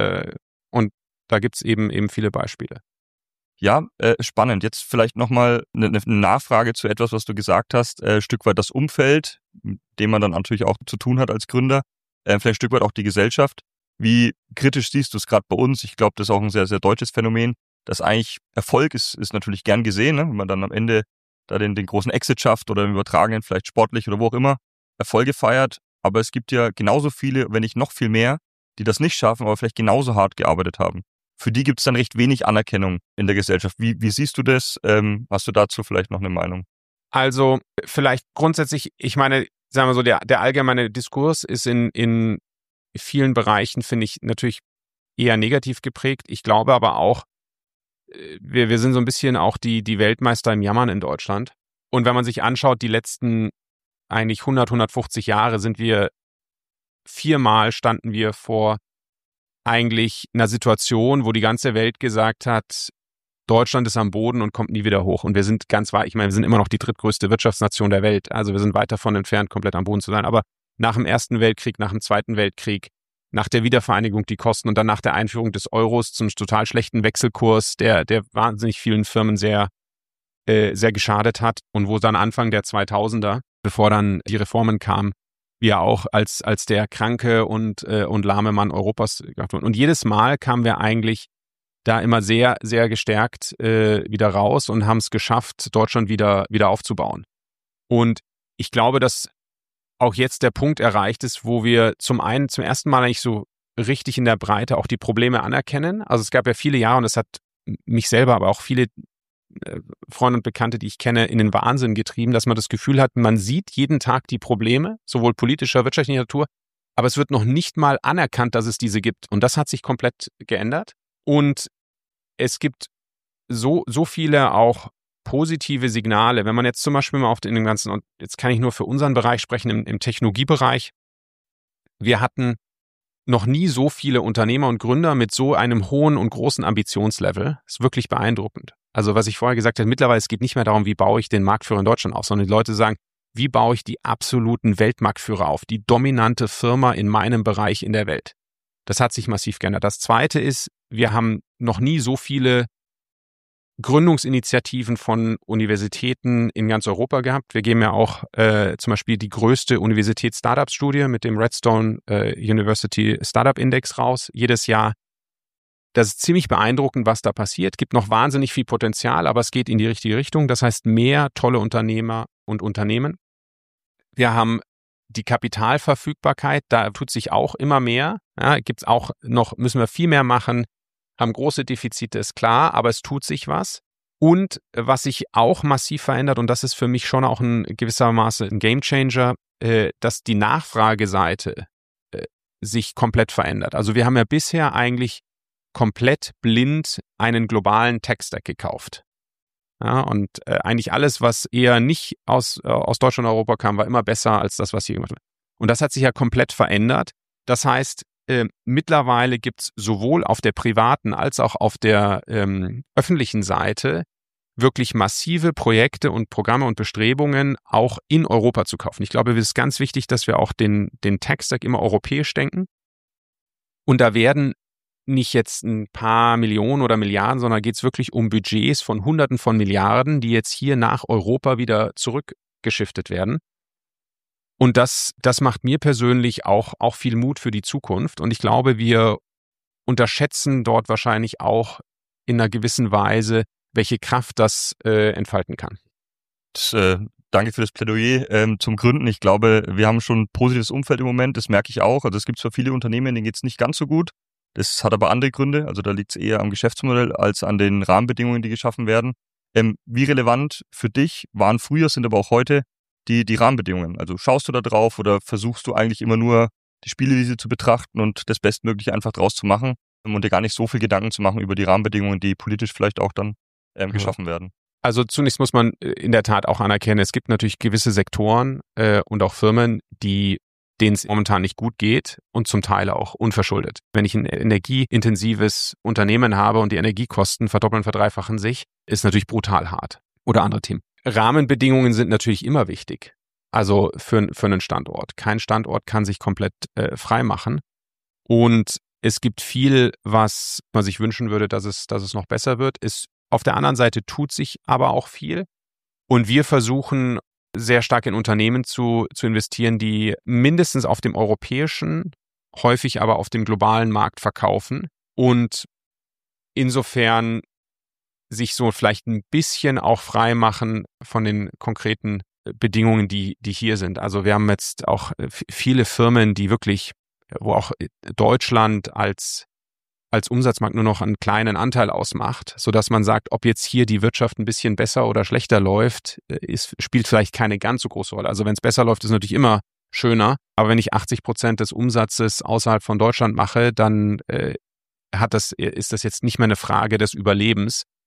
da gibt's eben viele Beispiele. Ja, spannend. Jetzt vielleicht nochmal eine Nachfrage zu etwas, was du gesagt hast. Ein Stück weit das Umfeld, mit dem man dann natürlich auch zu tun hat als Gründer. Vielleicht ein Stück weit auch die Gesellschaft. Wie kritisch siehst du es gerade bei uns? Ich glaube, das ist auch ein sehr, sehr deutsches Phänomen, dass eigentlich Erfolg ist natürlich gern gesehen, ne? Wenn man dann am Ende da den großen Exit schafft oder im Übertragenen, vielleicht sportlich oder wo auch immer, Erfolge feiert. Aber es gibt ja genauso viele, wenn nicht noch viel mehr, die das nicht schaffen, aber vielleicht genauso hart gearbeitet haben. Für die gibt es dann recht wenig Anerkennung in der Gesellschaft. Wie siehst du das? Hast du dazu vielleicht noch eine Meinung? Also vielleicht grundsätzlich, ich meine, sagen wir so, der allgemeine Diskurs ist in vielen Bereichen, finde ich, natürlich eher negativ geprägt. Ich glaube aber auch, wir sind so ein bisschen auch die Weltmeister im Jammern in Deutschland. Und wenn man sich anschaut, die letzten eigentlich 150 Jahre standen wir vor eigentlich einer Situation, wo die ganze Welt gesagt hat, Deutschland ist am Boden und kommt nie wieder hoch. Und wir sind ganz weit, ich meine, wir sind immer noch die drittgrößte Wirtschaftsnation der Welt. Also wir sind weit davon entfernt, komplett am Boden zu sein. Aber nach dem Ersten Weltkrieg, nach dem Zweiten Weltkrieg, nach der Wiedervereinigung die Kosten und dann nach der Einführung des Euros zum total schlechten Wechselkurs, der wahnsinnig vielen Firmen sehr geschadet hat. Und wo dann Anfang der 2000er, bevor dann die Reformen kamen, wir auch als der kranke und lahme Mann Europas gehabt wurden. Und jedes Mal kamen wir eigentlich da immer sehr, sehr gestärkt wieder raus und haben es geschafft, Deutschland wieder aufzubauen. Und ich glaube, dass auch jetzt der Punkt erreicht ist, wo wir zum ersten Mal eigentlich so richtig in der Breite auch die Probleme anerkennen. Also es gab ja viele Jahre und das hat mich selber, aber auch viele Freunde und Bekannte, die ich kenne, in den Wahnsinn getrieben, dass man das Gefühl hat, man sieht jeden Tag die Probleme, sowohl politischer, wirtschaftlicher Natur, aber es wird noch nicht mal anerkannt, dass es diese gibt. Und das hat sich komplett geändert. Und es gibt so viele auch positive Signale. Wenn man jetzt zum Beispiel mal in dem ganzen, und jetzt kann ich nur für unseren Bereich sprechen, im Technologiebereich, wir hatten noch nie so viele Unternehmer und Gründer mit so einem hohen und großen Ambitionslevel. Das ist wirklich beeindruckend. Also was ich vorher gesagt habe, mittlerweile, es geht nicht mehr darum, wie baue ich den Marktführer in Deutschland auf, sondern die Leute sagen, wie baue ich die absoluten Weltmarktführer auf, die dominante Firma in meinem Bereich in der Welt. Das hat sich massiv geändert. Das Zweite ist, wir haben noch nie so viele Gründungsinitiativen von Universitäten in ganz Europa gehabt. Wir geben ja auch zum Beispiel die größte Universitäts-Startup-Studie mit dem Redstone University Startup Index raus, jedes Jahr. Das ist ziemlich beeindruckend, was da passiert. Gibt noch wahnsinnig viel Potenzial, aber es geht in die richtige Richtung. Das heißt, mehr tolle Unternehmer und Unternehmen. Wir haben die Kapitalverfügbarkeit, da tut sich auch immer mehr. Ja, gibt's auch noch, müssen wir viel mehr machen, haben große Defizite, ist klar, aber es tut sich was. Und was sich auch massiv verändert, und das ist für mich schon auch in gewissermaßen ein Gamechanger, dass die Nachfrageseite sich komplett verändert. Also wir haben ja bisher eigentlich komplett blind einen globalen Tech-Stack gekauft. Ja, und eigentlich alles, was eher nicht aus Deutschland und Europa kam, war immer besser als das, was hier gemacht wird. Und das hat sich ja komplett verändert. Das heißt, mittlerweile gibt es sowohl auf der privaten als auch auf der öffentlichen Seite wirklich massive Projekte und Programme und Bestrebungen, auch in Europa zu kaufen. Ich glaube, es ist ganz wichtig, dass wir auch den Tech-Stack immer europäisch denken. Und da werden nicht jetzt ein paar Millionen oder Milliarden, sondern geht es wirklich um Budgets von Hunderten von Milliarden, die jetzt hier nach Europa wieder zurückgeschiftet werden. Und das macht mir persönlich auch viel Mut für die Zukunft. Und ich glaube, wir unterschätzen dort wahrscheinlich auch in einer gewissen Weise, welche Kraft das entfalten kann. Danke für das Plädoyer zum Gründen. Ich glaube, wir haben schon ein positives Umfeld im Moment, das merke ich auch. Also es gibt zwar viele Unternehmen, denen geht es nicht ganz so gut. Das hat aber andere Gründe. Also da liegt es eher am Geschäftsmodell als an den Rahmenbedingungen, die geschaffen werden. Wie relevant für dich waren früher, sind aber auch heute die Rahmenbedingungen? Also schaust du da drauf oder versuchst du eigentlich immer nur die Spielwiese zu betrachten und das Bestmögliche einfach draus zu machen und dir gar nicht so viel Gedanken zu machen über die Rahmenbedingungen, die politisch vielleicht auch dann geschaffen werden? Also zunächst muss man in der Tat auch anerkennen, es gibt natürlich gewisse Sektoren und auch Firmen, denen es momentan nicht gut geht und zum Teil auch unverschuldet. Wenn ich ein energieintensives Unternehmen habe und die Energiekosten verdoppeln, verdreifachen sich, ist natürlich brutal hart. Oder andere Themen. Rahmenbedingungen sind natürlich immer wichtig. Also für einen Standort. Kein Standort kann sich komplett frei machen. Und es gibt viel, was man sich wünschen würde, dass es noch besser wird. Auf der anderen Seite tut sich aber auch viel. Und wir versuchen sehr stark in Unternehmen zu investieren, die mindestens auf dem europäischen, häufig aber auf dem globalen Markt verkaufen und insofern sich so vielleicht ein bisschen auch frei machen von den konkreten Bedingungen, die hier sind. Also wir haben jetzt auch viele Firmen, die wirklich, wo auch Deutschland als Umsatzmarkt nur noch einen kleinen Anteil ausmacht, sodass man sagt, ob jetzt hier die Wirtschaft ein bisschen besser oder schlechter läuft, spielt vielleicht keine ganz so große Rolle. Also wenn es besser läuft, ist es natürlich immer schöner. Aber wenn ich 80% des Umsatzes außerhalb von Deutschland mache, dann ist das jetzt nicht mehr eine Frage des Überlebens,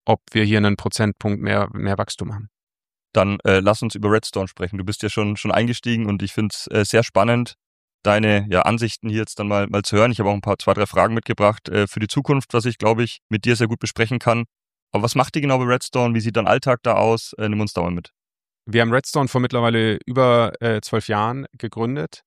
ob wir hier einen Prozentpunkt mehr Wachstum haben. Dann lass uns über Redstone sprechen. Du bist ja schon eingestiegen und ich finde es sehr spannend, deine Ansichten hier jetzt dann mal zu hören. Ich habe auch zwei, drei Fragen mitgebracht für die Zukunft, was ich, glaube ich, mit dir sehr gut besprechen kann. Aber was macht ihr genau bei Redstone? Wie sieht dein Alltag da aus? Nimm uns da mal mit. Wir haben Redstone vor mittlerweile über 12 Jahren gegründet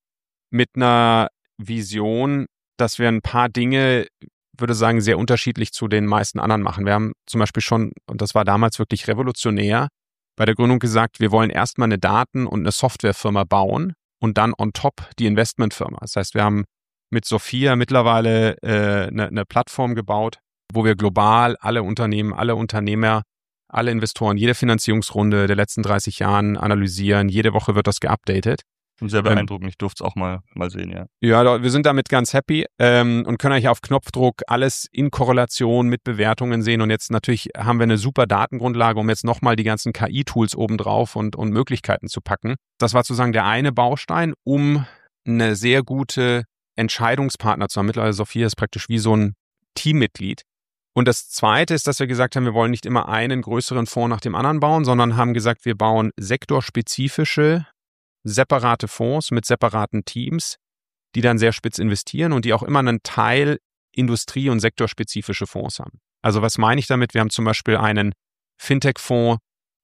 mit einer Vision, dass wir ein paar Dinge, würde sagen, sehr unterschiedlich zu den meisten anderen machen. Wir haben zum Beispiel schon, und das war damals wirklich revolutionär, bei der Gründung gesagt, wir wollen erstmal eine Daten- und eine Softwarefirma bauen und dann on top die Investmentfirma. Das heißt, wir haben mit Sophia mittlerweile eine Plattform gebaut, wo wir global alle Unternehmen, alle Unternehmer, alle Investoren, jede Finanzierungsrunde der letzten 30 Jahren analysieren. Jede Woche wird das geupdatet. Und sehr beeindruckend. Ich durfte es auch mal sehen, ja. Ja, wir sind damit ganz happy und können eigentlich auf Knopfdruck alles in Korrelation mit Bewertungen sehen. Und jetzt natürlich haben wir eine super Datengrundlage, um jetzt nochmal die ganzen KI-Tools obendrauf und Möglichkeiten zu packen. Das war sozusagen der eine Baustein, um eine sehr gute Entscheidungspartner zu haben. Mittlerweile Sophia ist praktisch wie so ein Teammitglied. Und das Zweite ist, dass wir gesagt haben, wir wollen nicht immer einen größeren Fonds nach dem anderen bauen, sondern haben gesagt, wir bauen sektorspezifische, separate Fonds mit separaten Teams, die dann sehr spitz investieren und die auch immer einen Teil industrie- und sektorspezifische Fonds haben. Also was meine ich damit? Wir haben zum Beispiel einen Fintech-Fonds,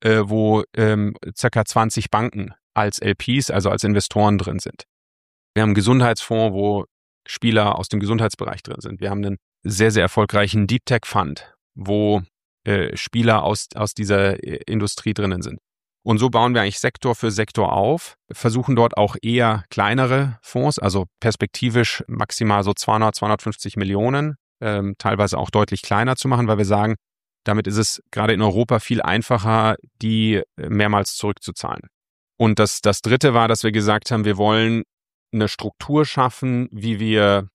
wo ca. 20 Banken als LPs, also als Investoren drin sind. Wir haben einen Gesundheitsfonds, wo Spieler aus dem Gesundheitsbereich drin sind. Wir haben einen sehr, sehr erfolgreichen Deep Tech Fund, wo Spieler aus dieser Industrie drinnen sind. Und so bauen wir eigentlich Sektor für Sektor auf, versuchen dort auch eher kleinere Fonds, also perspektivisch maximal so 200, 250 Millionen, teilweise auch deutlich kleiner zu machen, weil wir sagen, damit ist es gerade in Europa viel einfacher, die mehrmals zurückzuzahlen. Und das Dritte war, dass wir gesagt haben, wir wollen eine Struktur schaffen, wie wir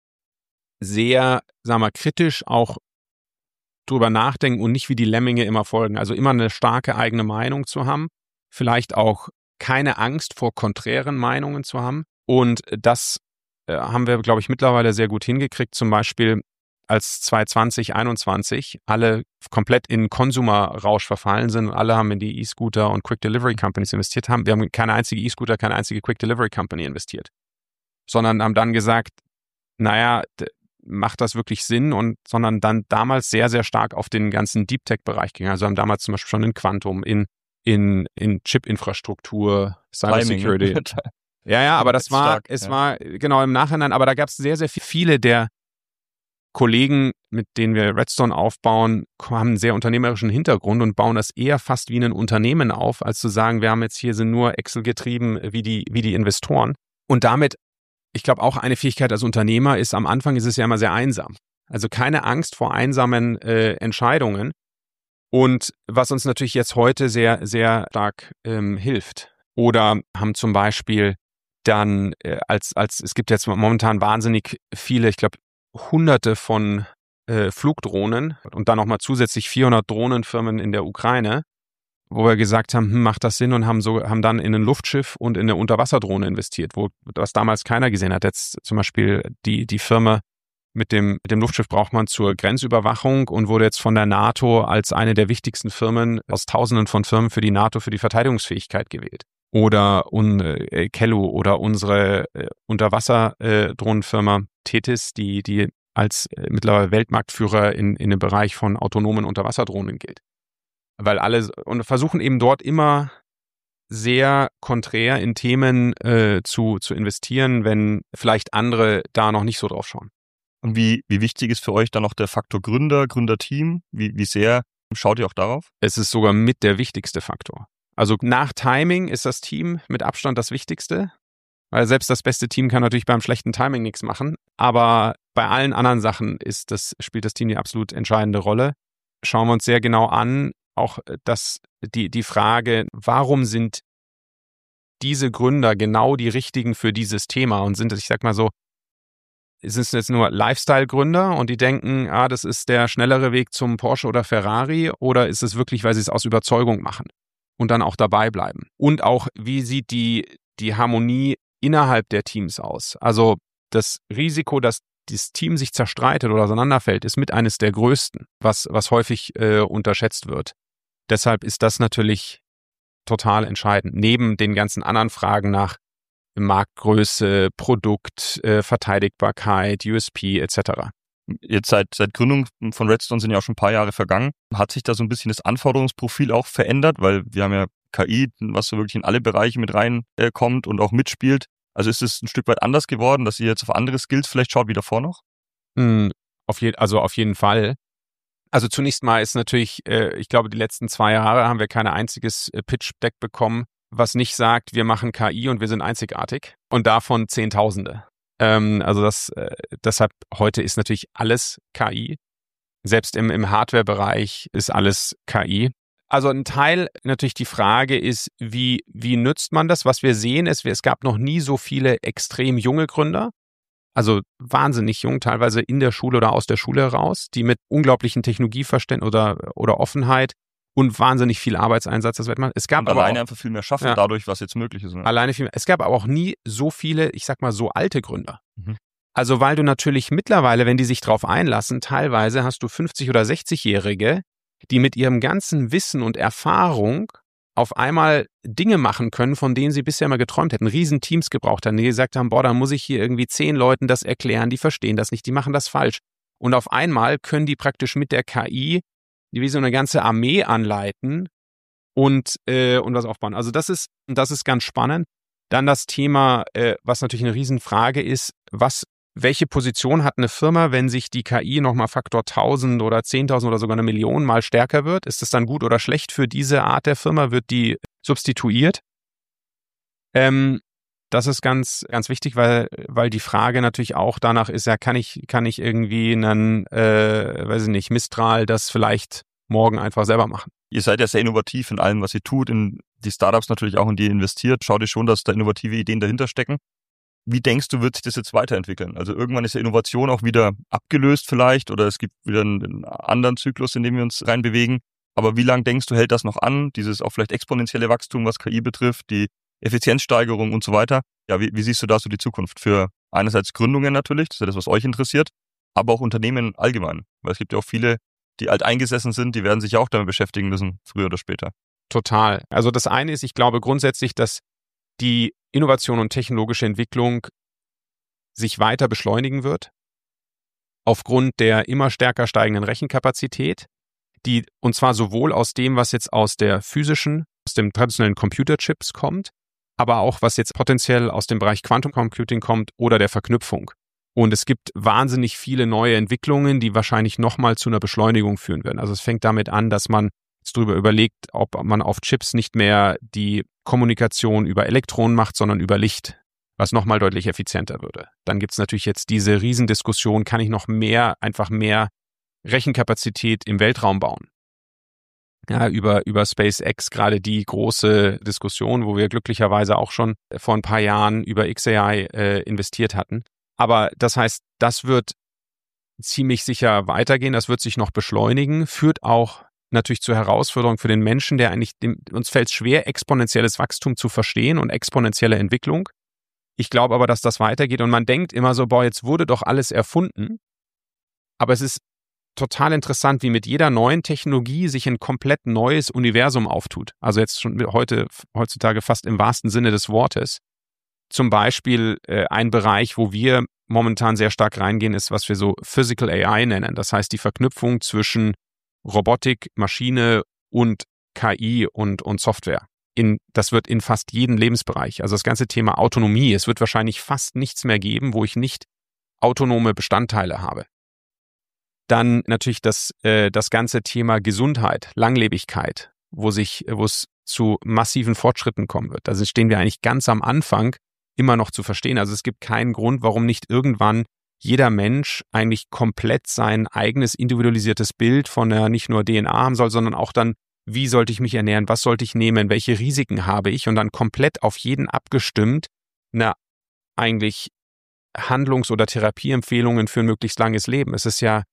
sehr, sagen wir, kritisch auch drüber nachdenken und nicht wie die Lemminge immer folgen. Also immer eine starke eigene Meinung zu haben, vielleicht auch keine Angst vor konträren Meinungen zu haben. Und das haben wir, glaube ich, mittlerweile sehr gut hingekriegt. Zum Beispiel als 2020, 2021 alle komplett in Konsumerrausch verfallen sind und alle haben in die E-Scooter und Quick Delivery Companies investiert haben. Wir haben keine einzige E-Scooter, keine einzige Quick Delivery Company investiert, sondern haben dann gesagt, naja, macht das wirklich Sinn? Sondern dann damals sehr, sehr stark auf den ganzen Deep Tech-Bereich gegangen. Also haben damals zum Beispiel schon in Quantum, in Chip-Infrastruktur, Cybersecurity. Ja, aber das war, war genau im Nachhinein, aber da gab es sehr, sehr viele der Kollegen, mit denen wir Redstone aufbauen, haben einen sehr unternehmerischen Hintergrund und bauen das eher fast wie ein Unternehmen auf, als zu sagen, wir haben jetzt hier sind nur Excel getrieben wie die Investoren. Und damit, ich glaube, auch eine Fähigkeit als Unternehmer ist, am Anfang ist es ja immer sehr einsam. Also keine Angst vor einsamen Entscheidungen. Und was uns natürlich jetzt heute sehr, sehr stark hilft. Oder haben zum Beispiel dann es gibt jetzt momentan wahnsinnig viele, ich glaube, Hunderte von Flugdrohnen und dann nochmal zusätzlich 400 Drohnenfirmen in der Ukraine, wo wir gesagt haben, macht das Sinn und haben dann in ein Luftschiff und in eine Unterwasserdrohne investiert, was damals keiner gesehen hat. Jetzt zum Beispiel die Firma mit dem Luftschiff braucht man zur Grenzüberwachung und wurde jetzt von der NATO als eine der wichtigsten Firmen aus Tausenden von Firmen für die NATO für die Verteidigungsfähigkeit gewählt. Oder Kellu oder unsere Unterwasserdrohnenfirma Thetis, die als mittlerweile Weltmarktführer in dem Bereich von autonomen Unterwasserdrohnen gilt. Weil und versuchen eben dort immer sehr konträr in Themen zu investieren, wenn vielleicht andere da noch nicht so drauf schauen. Und wie wichtig ist für euch dann noch der Faktor Gründerteam? Wie sehr schaut ihr auch darauf? Es ist sogar mit der wichtigste Faktor. Also nach Timing ist das Team mit Abstand das Wichtigste, weil selbst das beste Team kann natürlich beim schlechten Timing nichts machen, aber bei allen anderen Sachen spielt das Team die absolut entscheidende Rolle. Schauen wir uns sehr genau an, auch die Frage, warum sind diese Gründer genau die richtigen für dieses Thema und sind es, ich sag mal so, ist es jetzt nur Lifestyle-Gründer und die denken, das ist der schnellere Weg zum Porsche oder Ferrari oder ist es wirklich, weil sie es aus Überzeugung machen? Und dann auch dabei bleiben. Und auch, wie sieht die Harmonie innerhalb der Teams aus? Also das Risiko, dass das Team sich zerstreitet oder auseinanderfällt, ist mit eines der größten, was häufig unterschätzt wird. Deshalb ist das natürlich total entscheidend. Neben den ganzen anderen Fragen nach Marktgröße, Produkt, Verteidigbarkeit, USP etc. Jetzt seit Gründung von Redstone sind ja auch schon ein paar Jahre vergangen. Hat sich da so ein bisschen das Anforderungsprofil auch verändert? Weil wir haben ja KI, was so wirklich in alle Bereiche mit reinkommt und auch mitspielt. Also ist es ein Stück weit anders geworden, dass ihr jetzt auf andere Skills vielleicht schaut wie davor noch? Auf jeden Fall. Also zunächst mal ist natürlich, ich glaube, die letzten 2 Jahre haben wir kein einziges Pitch-Deck bekommen, was nicht sagt, wir machen KI und wir sind einzigartig. Und davon Zehntausende. Deshalb heute ist natürlich alles KI. Selbst im Hardware-Bereich ist alles KI. Also ein Teil natürlich die Frage ist, wie nützt man das? Was wir sehen ist, es gab noch nie so viele extrem junge Gründer. Also wahnsinnig jung, teilweise in der Schule oder aus der Schule heraus, die mit unglaublichen Technologieverständnis oder Offenheit und wahnsinnig viel Arbeitseinsatz das wird man. Es gab und aber alleine auch, einfach viel mehr schaffen, dadurch, was jetzt möglich ist. Ne? Alleine viel mehr. Es gab aber auch nie so viele, ich sag mal, so alte Gründer. Mhm. Also weil du natürlich mittlerweile, wenn die sich drauf einlassen, teilweise hast du 50- oder 60-Jährige, die mit ihrem ganzen Wissen und Erfahrung auf einmal Dinge machen können, von denen sie bisher mal geträumt hätten, riesen Teams gebraucht haben, die gesagt haben, boah, da muss ich hier irgendwie 10 Leuten das erklären, die verstehen das nicht, die machen das falsch. Und auf einmal können die praktisch mit der KI wie so eine ganze Armee anleiten und was aufbauen. Also das ist ganz spannend. Dann das Thema, was natürlich eine Riesenfrage ist, welche Position hat eine Firma, wenn sich die KI nochmal Faktor 1000 oder 10.000 oder sogar 1 Million mal stärker wird? Ist das dann gut oder schlecht für diese Art der Firma? Wird die substituiert? Das ist ganz, ganz wichtig, weil die Frage natürlich auch danach ist ja, kann ich irgendwie einen, weiß ich nicht, Mistral das vielleicht morgen einfach selber machen? Ihr seid ja sehr innovativ in allem, was ihr tut, in die Startups natürlich auch, in die ihr investiert. Schaut ihr schon, dass da innovative Ideen dahinter stecken. Wie denkst du, wird sich das jetzt weiterentwickeln? Also irgendwann ist ja Innovation auch wieder abgelöst vielleicht oder es gibt wieder einen anderen Zyklus, in dem wir uns reinbewegen. Aber wie lange denkst du, hält das noch an? Dieses auch vielleicht exponentielle Wachstum, was KI betrifft, die Effizienzsteigerung und so weiter. Ja, wie siehst du da so die Zukunft für einerseits Gründungen natürlich, das ist ja das, was euch interessiert, aber auch Unternehmen allgemein? Weil es gibt ja auch viele, die alteingesessen sind, die werden sich auch damit beschäftigen müssen, früher oder später. Total. Also das eine ist, ich glaube grundsätzlich, dass die Innovation und technologische Entwicklung sich weiter beschleunigen wird, aufgrund der immer stärker steigenden Rechenkapazität, die, und zwar sowohl aus dem, was jetzt aus dem traditionellen Computerchips kommt, aber auch was jetzt potenziell aus dem Bereich Quantum Computing kommt oder der Verknüpfung. Und es gibt wahnsinnig viele neue Entwicklungen, die wahrscheinlich nochmal zu einer Beschleunigung führen werden. Also es fängt damit an, dass man jetzt darüber überlegt, ob man auf Chips nicht mehr die Kommunikation über Elektronen macht, sondern über Licht, was nochmal deutlich effizienter würde. Dann gibt es natürlich jetzt diese Riesendiskussion, kann ich noch einfach mehr Rechenkapazität im Weltraum bauen? Ja, über SpaceX gerade die große Diskussion, wo wir glücklicherweise auch schon vor ein paar Jahren über xAI investiert hatten. Aber das heißt, das wird ziemlich sicher weitergehen, das wird sich noch beschleunigen, führt auch natürlich zur Herausforderung für den Menschen, der eigentlich, uns fällt es schwer, exponentielles Wachstum zu verstehen und exponentielle Entwicklung. Ich glaube aber, dass das weitergeht und man denkt immer so, boah, jetzt wurde doch alles erfunden. Aber es ist total interessant, wie mit jeder neuen Technologie sich ein komplett neues Universum auftut. Also jetzt schon heutzutage fast im wahrsten Sinne des Wortes. Zum Beispiel ein Bereich, wo wir momentan sehr stark reingehen, ist, was wir so Physical AI nennen. Das heißt, die Verknüpfung zwischen Robotik, Maschine und KI und Software. Das wird in fast jedem Lebensbereich. Also das ganze Thema Autonomie. Es wird wahrscheinlich fast nichts mehr geben, wo ich nicht autonome Bestandteile habe. Dann natürlich das ganze Thema Gesundheit, Langlebigkeit, wo es zu massiven Fortschritten kommen wird. Also stehen wir eigentlich ganz am Anfang immer noch zu verstehen. Also es gibt keinen Grund, warum nicht irgendwann jeder Mensch eigentlich komplett sein eigenes individualisiertes Bild von der nicht nur DNA haben soll, sondern auch dann, wie sollte ich mich ernähren, was sollte ich nehmen, welche Risiken habe ich und dann komplett auf jeden abgestimmt eine eigentlich Handlungs- oder Therapieempfehlungen für ein möglichst langes Leben. Es ist ja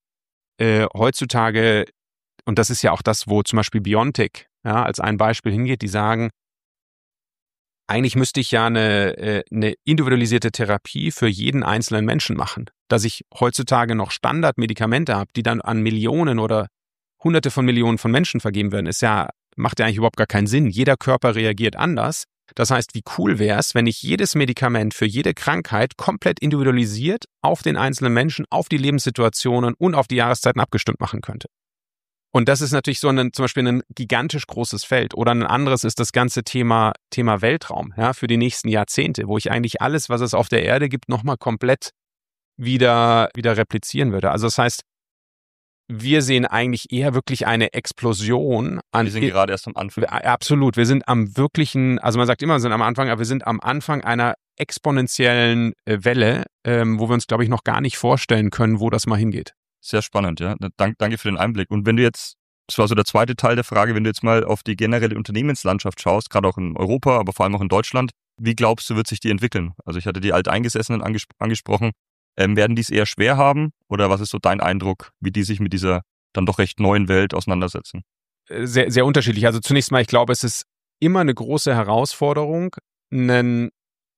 heutzutage, und das ist ja auch das, wo zum Beispiel BioNTech als ein Beispiel hingeht, die sagen, eigentlich müsste ich ja eine individualisierte Therapie für jeden einzelnen Menschen machen. Dass ich heutzutage noch Standardmedikamente habe, die dann an Millionen oder Hunderte von Millionen von Menschen vergeben werden, macht ja eigentlich überhaupt gar keinen Sinn. Jeder Körper reagiert anders. Das heißt, wie cool wäre es, wenn ich jedes Medikament für jede Krankheit komplett individualisiert auf den einzelnen Menschen, auf die Lebenssituationen und auf die Jahreszeiten abgestimmt machen könnte. Und das ist natürlich zum Beispiel ein gigantisch großes Feld. Oder ein anderes ist das ganze Thema Weltraum, ja, für die nächsten Jahrzehnte, wo ich eigentlich alles, was es auf der Erde gibt, nochmal komplett wieder replizieren würde. Also das heißt, wir sehen eigentlich eher wirklich eine Explosion. Wir sind gerade erst am Anfang. Absolut. Wir sind am wirklichen, also man sagt immer, wir sind am Anfang, aber wir sind am Anfang einer exponentiellen Welle, wo wir uns, glaube ich, noch gar nicht vorstellen können, wo das mal hingeht. Sehr spannend, ja. Danke für den Einblick. Und wenn du jetzt, das war so der zweite Teil der Frage, wenn du jetzt mal auf die generelle Unternehmenslandschaft schaust, gerade auch in Europa, aber vor allem auch in Deutschland, wie glaubst du, wird sich die entwickeln? Also ich hatte die Alteingesessenen angesprochen. Werden die es eher schwer haben? Oder was ist so dein Eindruck, wie die sich mit dieser dann doch recht neuen Welt auseinandersetzen? Sehr, sehr unterschiedlich. Also zunächst mal, ich glaube, es ist immer eine große Herausforderung, ein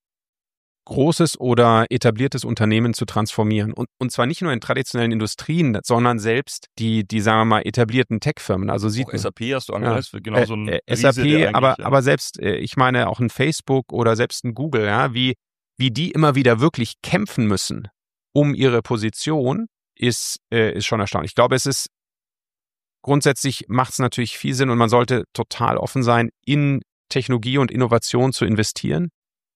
großes oder etabliertes Unternehmen zu transformieren. Und zwar nicht nur in traditionellen Industrien, sondern selbst die sagen wir mal, etablierten Tech-Firmen. Also auch SAP hast du angehört, ja, genau so ein SAP, Riese, aber selbst, ich meine auch ein Facebook oder selbst ein Google, ja, wie die immer wieder wirklich kämpfen müssen um ihre Position, ist schon erstaunlich. Ich glaube, grundsätzlich macht es natürlich viel Sinn und man sollte total offen sein, in Technologie und Innovation zu investieren.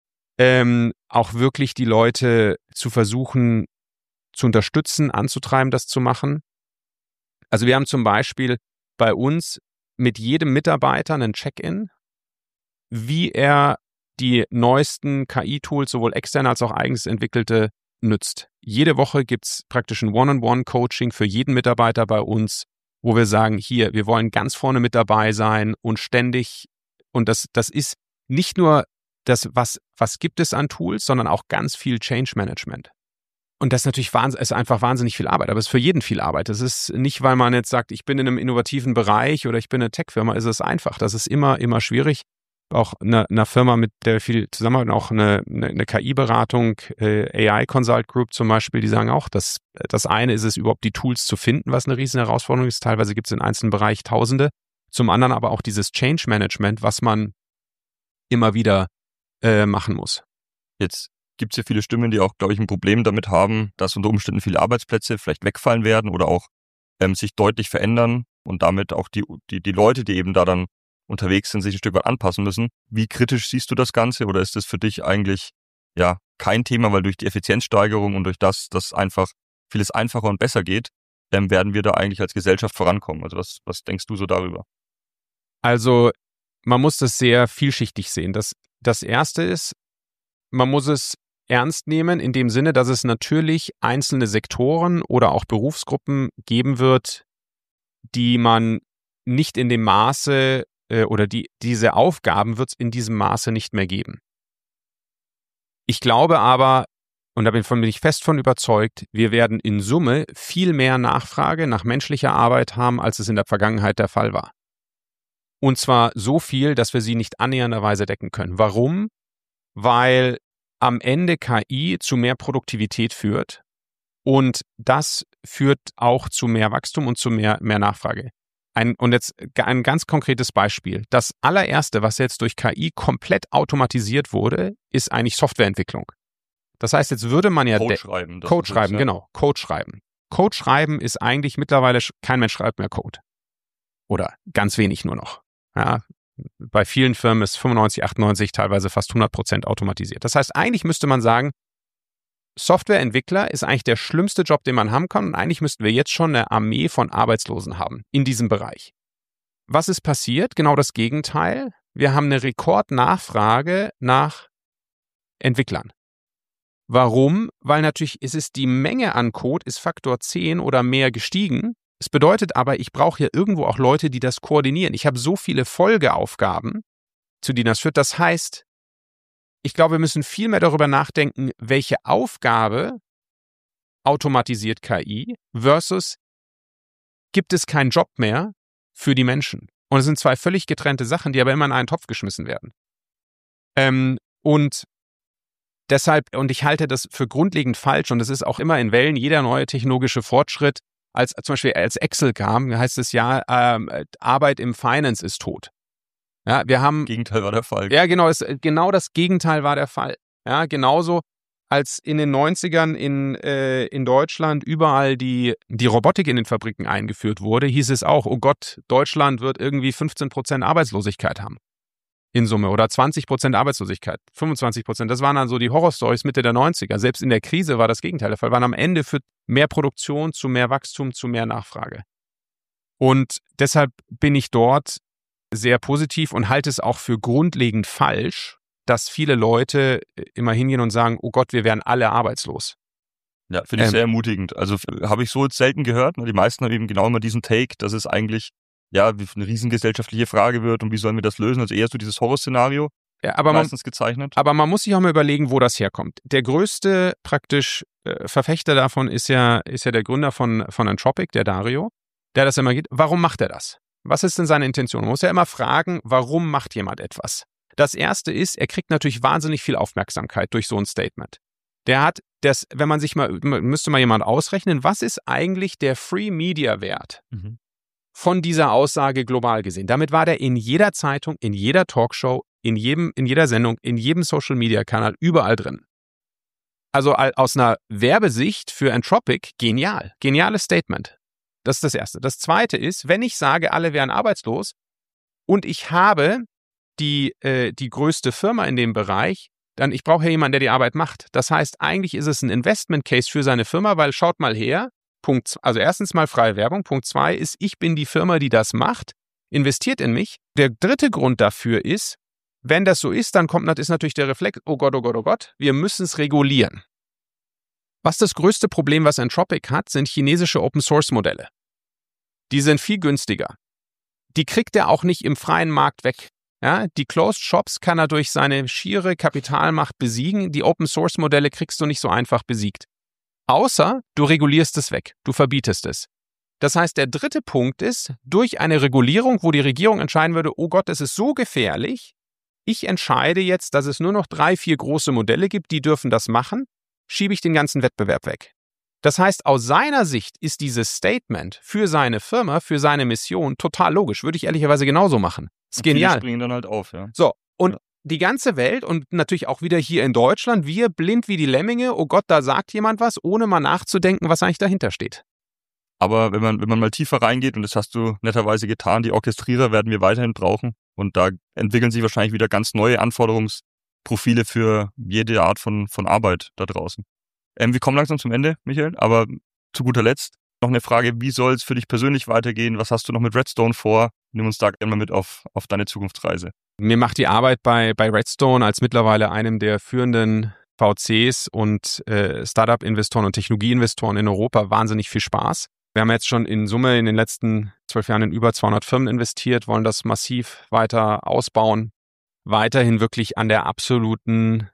Auch wirklich die Leute zu versuchen, zu unterstützen, anzutreiben, das zu machen. Also wir haben zum Beispiel bei uns mit jedem Mitarbeiter einen Check-in, wie er die neuesten KI-Tools, sowohl extern als auch eigens entwickelte, nützt. Jede Woche gibt es praktisch ein One-on-One-Coaching für jeden Mitarbeiter bei uns, wo wir sagen, hier, wir wollen ganz vorne mit dabei sein und ständig, und das ist nicht nur das, was gibt es an Tools, sondern auch ganz viel Change Management. Und das ist natürlich ist einfach wahnsinnig viel Arbeit, aber es ist für jeden viel Arbeit. Das ist nicht, weil man jetzt sagt, ich bin in einem innovativen Bereich oder ich bin eine Tech-Firma, ist es einfach. Das ist immer schwierig. Auch einer Firma, mit der wir viel zusammenarbeiten, auch eine KI-Beratung, AI Consult Group zum Beispiel, die sagen auch, dass das eine ist es, überhaupt die Tools zu finden, was eine riesen Herausforderung ist. Teilweise gibt es in einzelnen Bereichen Tausende. Zum anderen aber auch dieses Change Management, was man immer wieder machen muss. Jetzt gibt es ja viele Stimmen, die auch, glaube ich, ein Problem damit haben, dass unter Umständen viele Arbeitsplätze vielleicht wegfallen werden oder auch sich deutlich verändern und damit auch die Leute, die eben da dann unterwegs sind, sich ein Stück weit anpassen müssen. Wie kritisch siehst du das Ganze oder ist das für dich eigentlich kein Thema, weil durch die Effizienzsteigerung und durch das einfach vieles einfacher und besser geht, werden wir da eigentlich als Gesellschaft vorankommen? Also was denkst du so darüber? Also man muss das sehr vielschichtig sehen. Das erste ist, man muss es ernst nehmen in dem Sinne, dass es natürlich einzelne Sektoren oder auch Berufsgruppen geben wird, die man nicht in dem Maße oder diese Aufgaben wird es in diesem Maße nicht mehr geben. Ich glaube aber, und davon bin ich fest von überzeugt, wir werden in Summe viel mehr Nachfrage nach menschlicher Arbeit haben, als es in der Vergangenheit der Fall war. Und zwar so viel, dass wir sie nicht annähernderweise decken können. Warum? Weil am Ende KI zu mehr Produktivität führt und das führt auch zu mehr Wachstum und zu mehr Nachfrage. Und jetzt ein ganz konkretes Beispiel. Das allererste, was jetzt durch KI komplett automatisiert wurde, ist eigentlich Softwareentwicklung. Das heißt, jetzt würde man ja Code schreiben. Genau, Code schreiben. Code schreiben ist eigentlich mittlerweile, kein Mensch schreibt mehr Code. Oder ganz wenig nur noch. Ja, bei vielen Firmen ist 95, 98, teilweise fast 100% automatisiert. Das heißt, eigentlich müsste man sagen, Softwareentwickler ist eigentlich der schlimmste Job, den man haben kann. Und eigentlich müssten wir jetzt schon eine Armee von Arbeitslosen haben in diesem Bereich. Was ist passiert? Genau das Gegenteil. Wir haben eine Rekordnachfrage nach Entwicklern. Warum? Weil natürlich die Menge an Code ist Faktor 10 oder mehr gestiegen. Es bedeutet aber, ich brauche hier irgendwo auch Leute, die das koordinieren. Ich habe so viele Folgeaufgaben, zu denen das führt. Das heißt, ich glaube, wir müssen viel mehr darüber nachdenken, welche Aufgabe automatisiert KI versus gibt es keinen Job mehr für die Menschen. Und es sind zwei völlig getrennte Sachen, die aber immer in einen Topf geschmissen werden. Und deshalb, und ich halte das für grundlegend falsch, und es ist auch immer in Wellen, jeder neue technologische Fortschritt, zum Beispiel als Excel kam, heißt es ja, Arbeit im Finance ist tot. Ja, wir haben. Gegenteil war der Fall. Ja, genau das Gegenteil war der Fall. Ja, genauso als in den 90ern in Deutschland überall die Robotik in den Fabriken eingeführt wurde, hieß es auch, oh Gott, Deutschland wird irgendwie 15% Arbeitslosigkeit haben. In Summe. Oder 20% Arbeitslosigkeit, 25%. Das waren dann so die Horrorstories Mitte der 90er. Selbst in der Krise war das Gegenteil der Fall. Waren am Ende für mehr Produktion, zu mehr Wachstum, zu mehr Nachfrage. Und deshalb bin ich dort sehr positiv und halte es auch für grundlegend falsch, dass viele Leute immer hingehen und sagen, oh Gott, wir wären alle arbeitslos. Ja, finde ich sehr ermutigend. Also habe ich so jetzt selten gehört. Die meisten haben eben genau immer diesen Take, dass es eigentlich eine riesengesellschaftliche Frage wird und wie sollen wir das lösen? Also eher so dieses Horrorszenario, meistens gezeichnet. Aber man muss sich auch mal überlegen, wo das herkommt. Der größte praktisch Verfechter davon ist ja der Gründer von Anthropic, der Dario, der das immer geht. Warum macht er das? Was ist denn seine Intention? Man muss ja immer fragen, warum macht jemand etwas? Das erste ist, er kriegt natürlich wahnsinnig viel Aufmerksamkeit durch so ein Statement. Der hat das, müsste mal jemand ausrechnen, was ist eigentlich der Free Media Wert von dieser Aussage global gesehen? Damit war der in jeder Zeitung, in jeder Talkshow, in jeder Sendung, in jedem Social Media Kanal, überall drin. Also aus einer Werbesicht für Anthropic genial. Geniales Statement. Das ist das Erste. Das Zweite ist, wenn ich sage, alle wären arbeitslos und ich habe die größte Firma in dem Bereich, dann ich brauche ja jemanden, der die Arbeit macht. Das heißt, eigentlich ist es ein Investment Case für seine Firma, weil schaut mal her, also erstens mal freie Werbung, Punkt 2 ist, ich bin die Firma, die das macht, investiert in mich. Der dritte Grund dafür ist, wenn das so ist, dann ist natürlich der Reflex, oh Gott, oh Gott, oh Gott, wir müssen es regulieren. Was das größte Problem, was Anthropic hat, sind chinesische Open-Source-Modelle. Die sind viel günstiger. Die kriegt er auch nicht im freien Markt weg. Ja, die Closed Shops kann er durch seine schiere Kapitalmacht besiegen. Die Open-Source-Modelle kriegst du nicht so einfach besiegt. Außer du regulierst es weg, du verbietest es. Das heißt, der dritte Punkt ist, durch eine Regulierung, wo die Regierung entscheiden würde, oh Gott, das ist so gefährlich, ich entscheide jetzt, dass es nur noch 3, 4 große Modelle gibt, die dürfen das machen, schiebe ich den ganzen Wettbewerb weg. Das heißt, aus seiner Sicht ist dieses Statement für seine Firma, für seine Mission total logisch. Würde ich ehrlicherweise genauso machen. Ist genial. Die springen dann halt auf, ja. So, und die ganze Welt und natürlich auch wieder hier in Deutschland, wir blind wie die Lemminge, oh Gott, da sagt jemand was, ohne mal nachzudenken, was eigentlich dahinter steht. Aber wenn man mal tiefer reingeht, und das hast du netterweise getan, die Orchestrierer werden wir weiterhin brauchen. Und da entwickeln sich wahrscheinlich wieder ganz neue Anforderungsprofile für jede Art von Arbeit da draußen. Wir kommen langsam zum Ende, Michael, aber zu guter Letzt noch eine Frage, wie soll es für dich persönlich weitergehen? Was hast du noch mit Redstone vor? Nimm uns da gerne mal mit auf deine Zukunftsreise. Mir macht die Arbeit bei Redstone als mittlerweile einem der führenden VCs und Startup-Investoren und Technologieinvestoren in Europa wahnsinnig viel Spaß. Wir haben jetzt schon in Summe in den letzten 12 Jahren in über 200 Firmen investiert, wollen das massiv weiter ausbauen, weiterhin wirklich an der absoluten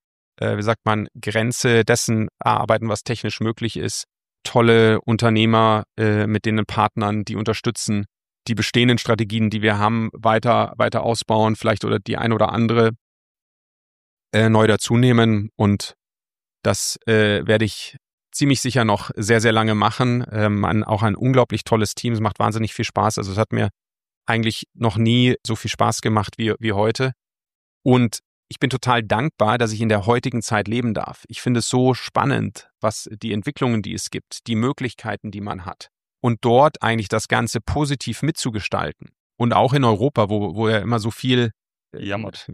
Grenze dessen arbeiten, was technisch möglich ist. Tolle Unternehmer mit denen Partnern, die unterstützen, die bestehenden Strategien, die wir haben, weiter ausbauen, vielleicht oder die ein oder andere neu dazunehmen. Und das werde ich ziemlich sicher noch sehr, sehr lange machen. Auch ein unglaublich tolles Team. Es macht wahnsinnig viel Spaß. Also es hat mir eigentlich noch nie so viel Spaß gemacht wie heute. Und ich bin total dankbar, dass ich in der heutigen Zeit leben darf. Ich finde es so spannend, was die Entwicklungen, die es gibt, die Möglichkeiten, die man hat. Und dort eigentlich das Ganze positiv mitzugestalten. Und auch in Europa, wo ja immer so viel gejammert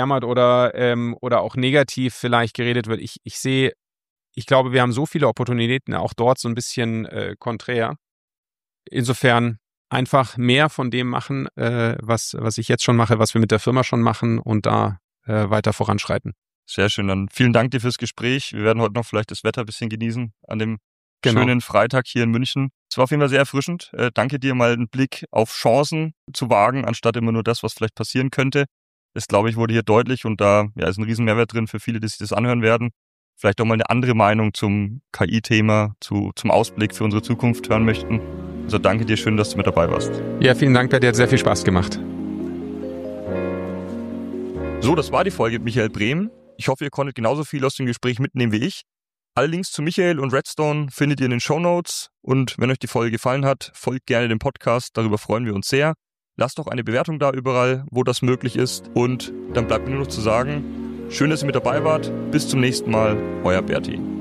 oder auch negativ vielleicht geredet wird. Ich glaube, wir haben so viele Opportunitäten, auch dort so ein bisschen konträr. Insofern einfach mehr von dem machen, was ich jetzt schon mache, was wir mit der Firma schon machen und da weiter voranschreiten. Sehr schön, dann vielen Dank dir fürs Gespräch. Wir werden heute noch vielleicht das Wetter ein bisschen genießen an dem schönen Freitag hier in München. Es war auf jeden Fall sehr erfrischend. Danke dir, mal einen Blick auf Chancen zu wagen, anstatt immer nur das, was vielleicht passieren könnte. Das, glaube ich, wurde hier deutlich und da ist ein riesen Mehrwert drin für viele, die sich das anhören werden. Vielleicht auch mal eine andere Meinung zum KI-Thema, zum Ausblick für unsere Zukunft hören möchten. Also danke dir, schön, dass du mit dabei warst. Ja, vielen Dank, dir hat sehr viel Spaß gemacht. So, das war die Folge mit Michael Brehm. Ich hoffe, ihr konntet genauso viel aus dem Gespräch mitnehmen wie ich. Alle Links zu Michael und Redstone findet ihr in den Shownotes. Und wenn euch die Folge gefallen hat, folgt gerne dem Podcast. Darüber freuen wir uns sehr. Lasst doch eine Bewertung da überall, wo das möglich ist. Und dann bleibt mir nur noch zu sagen, schön, dass ihr mit dabei wart. Bis zum nächsten Mal. Euer Berti.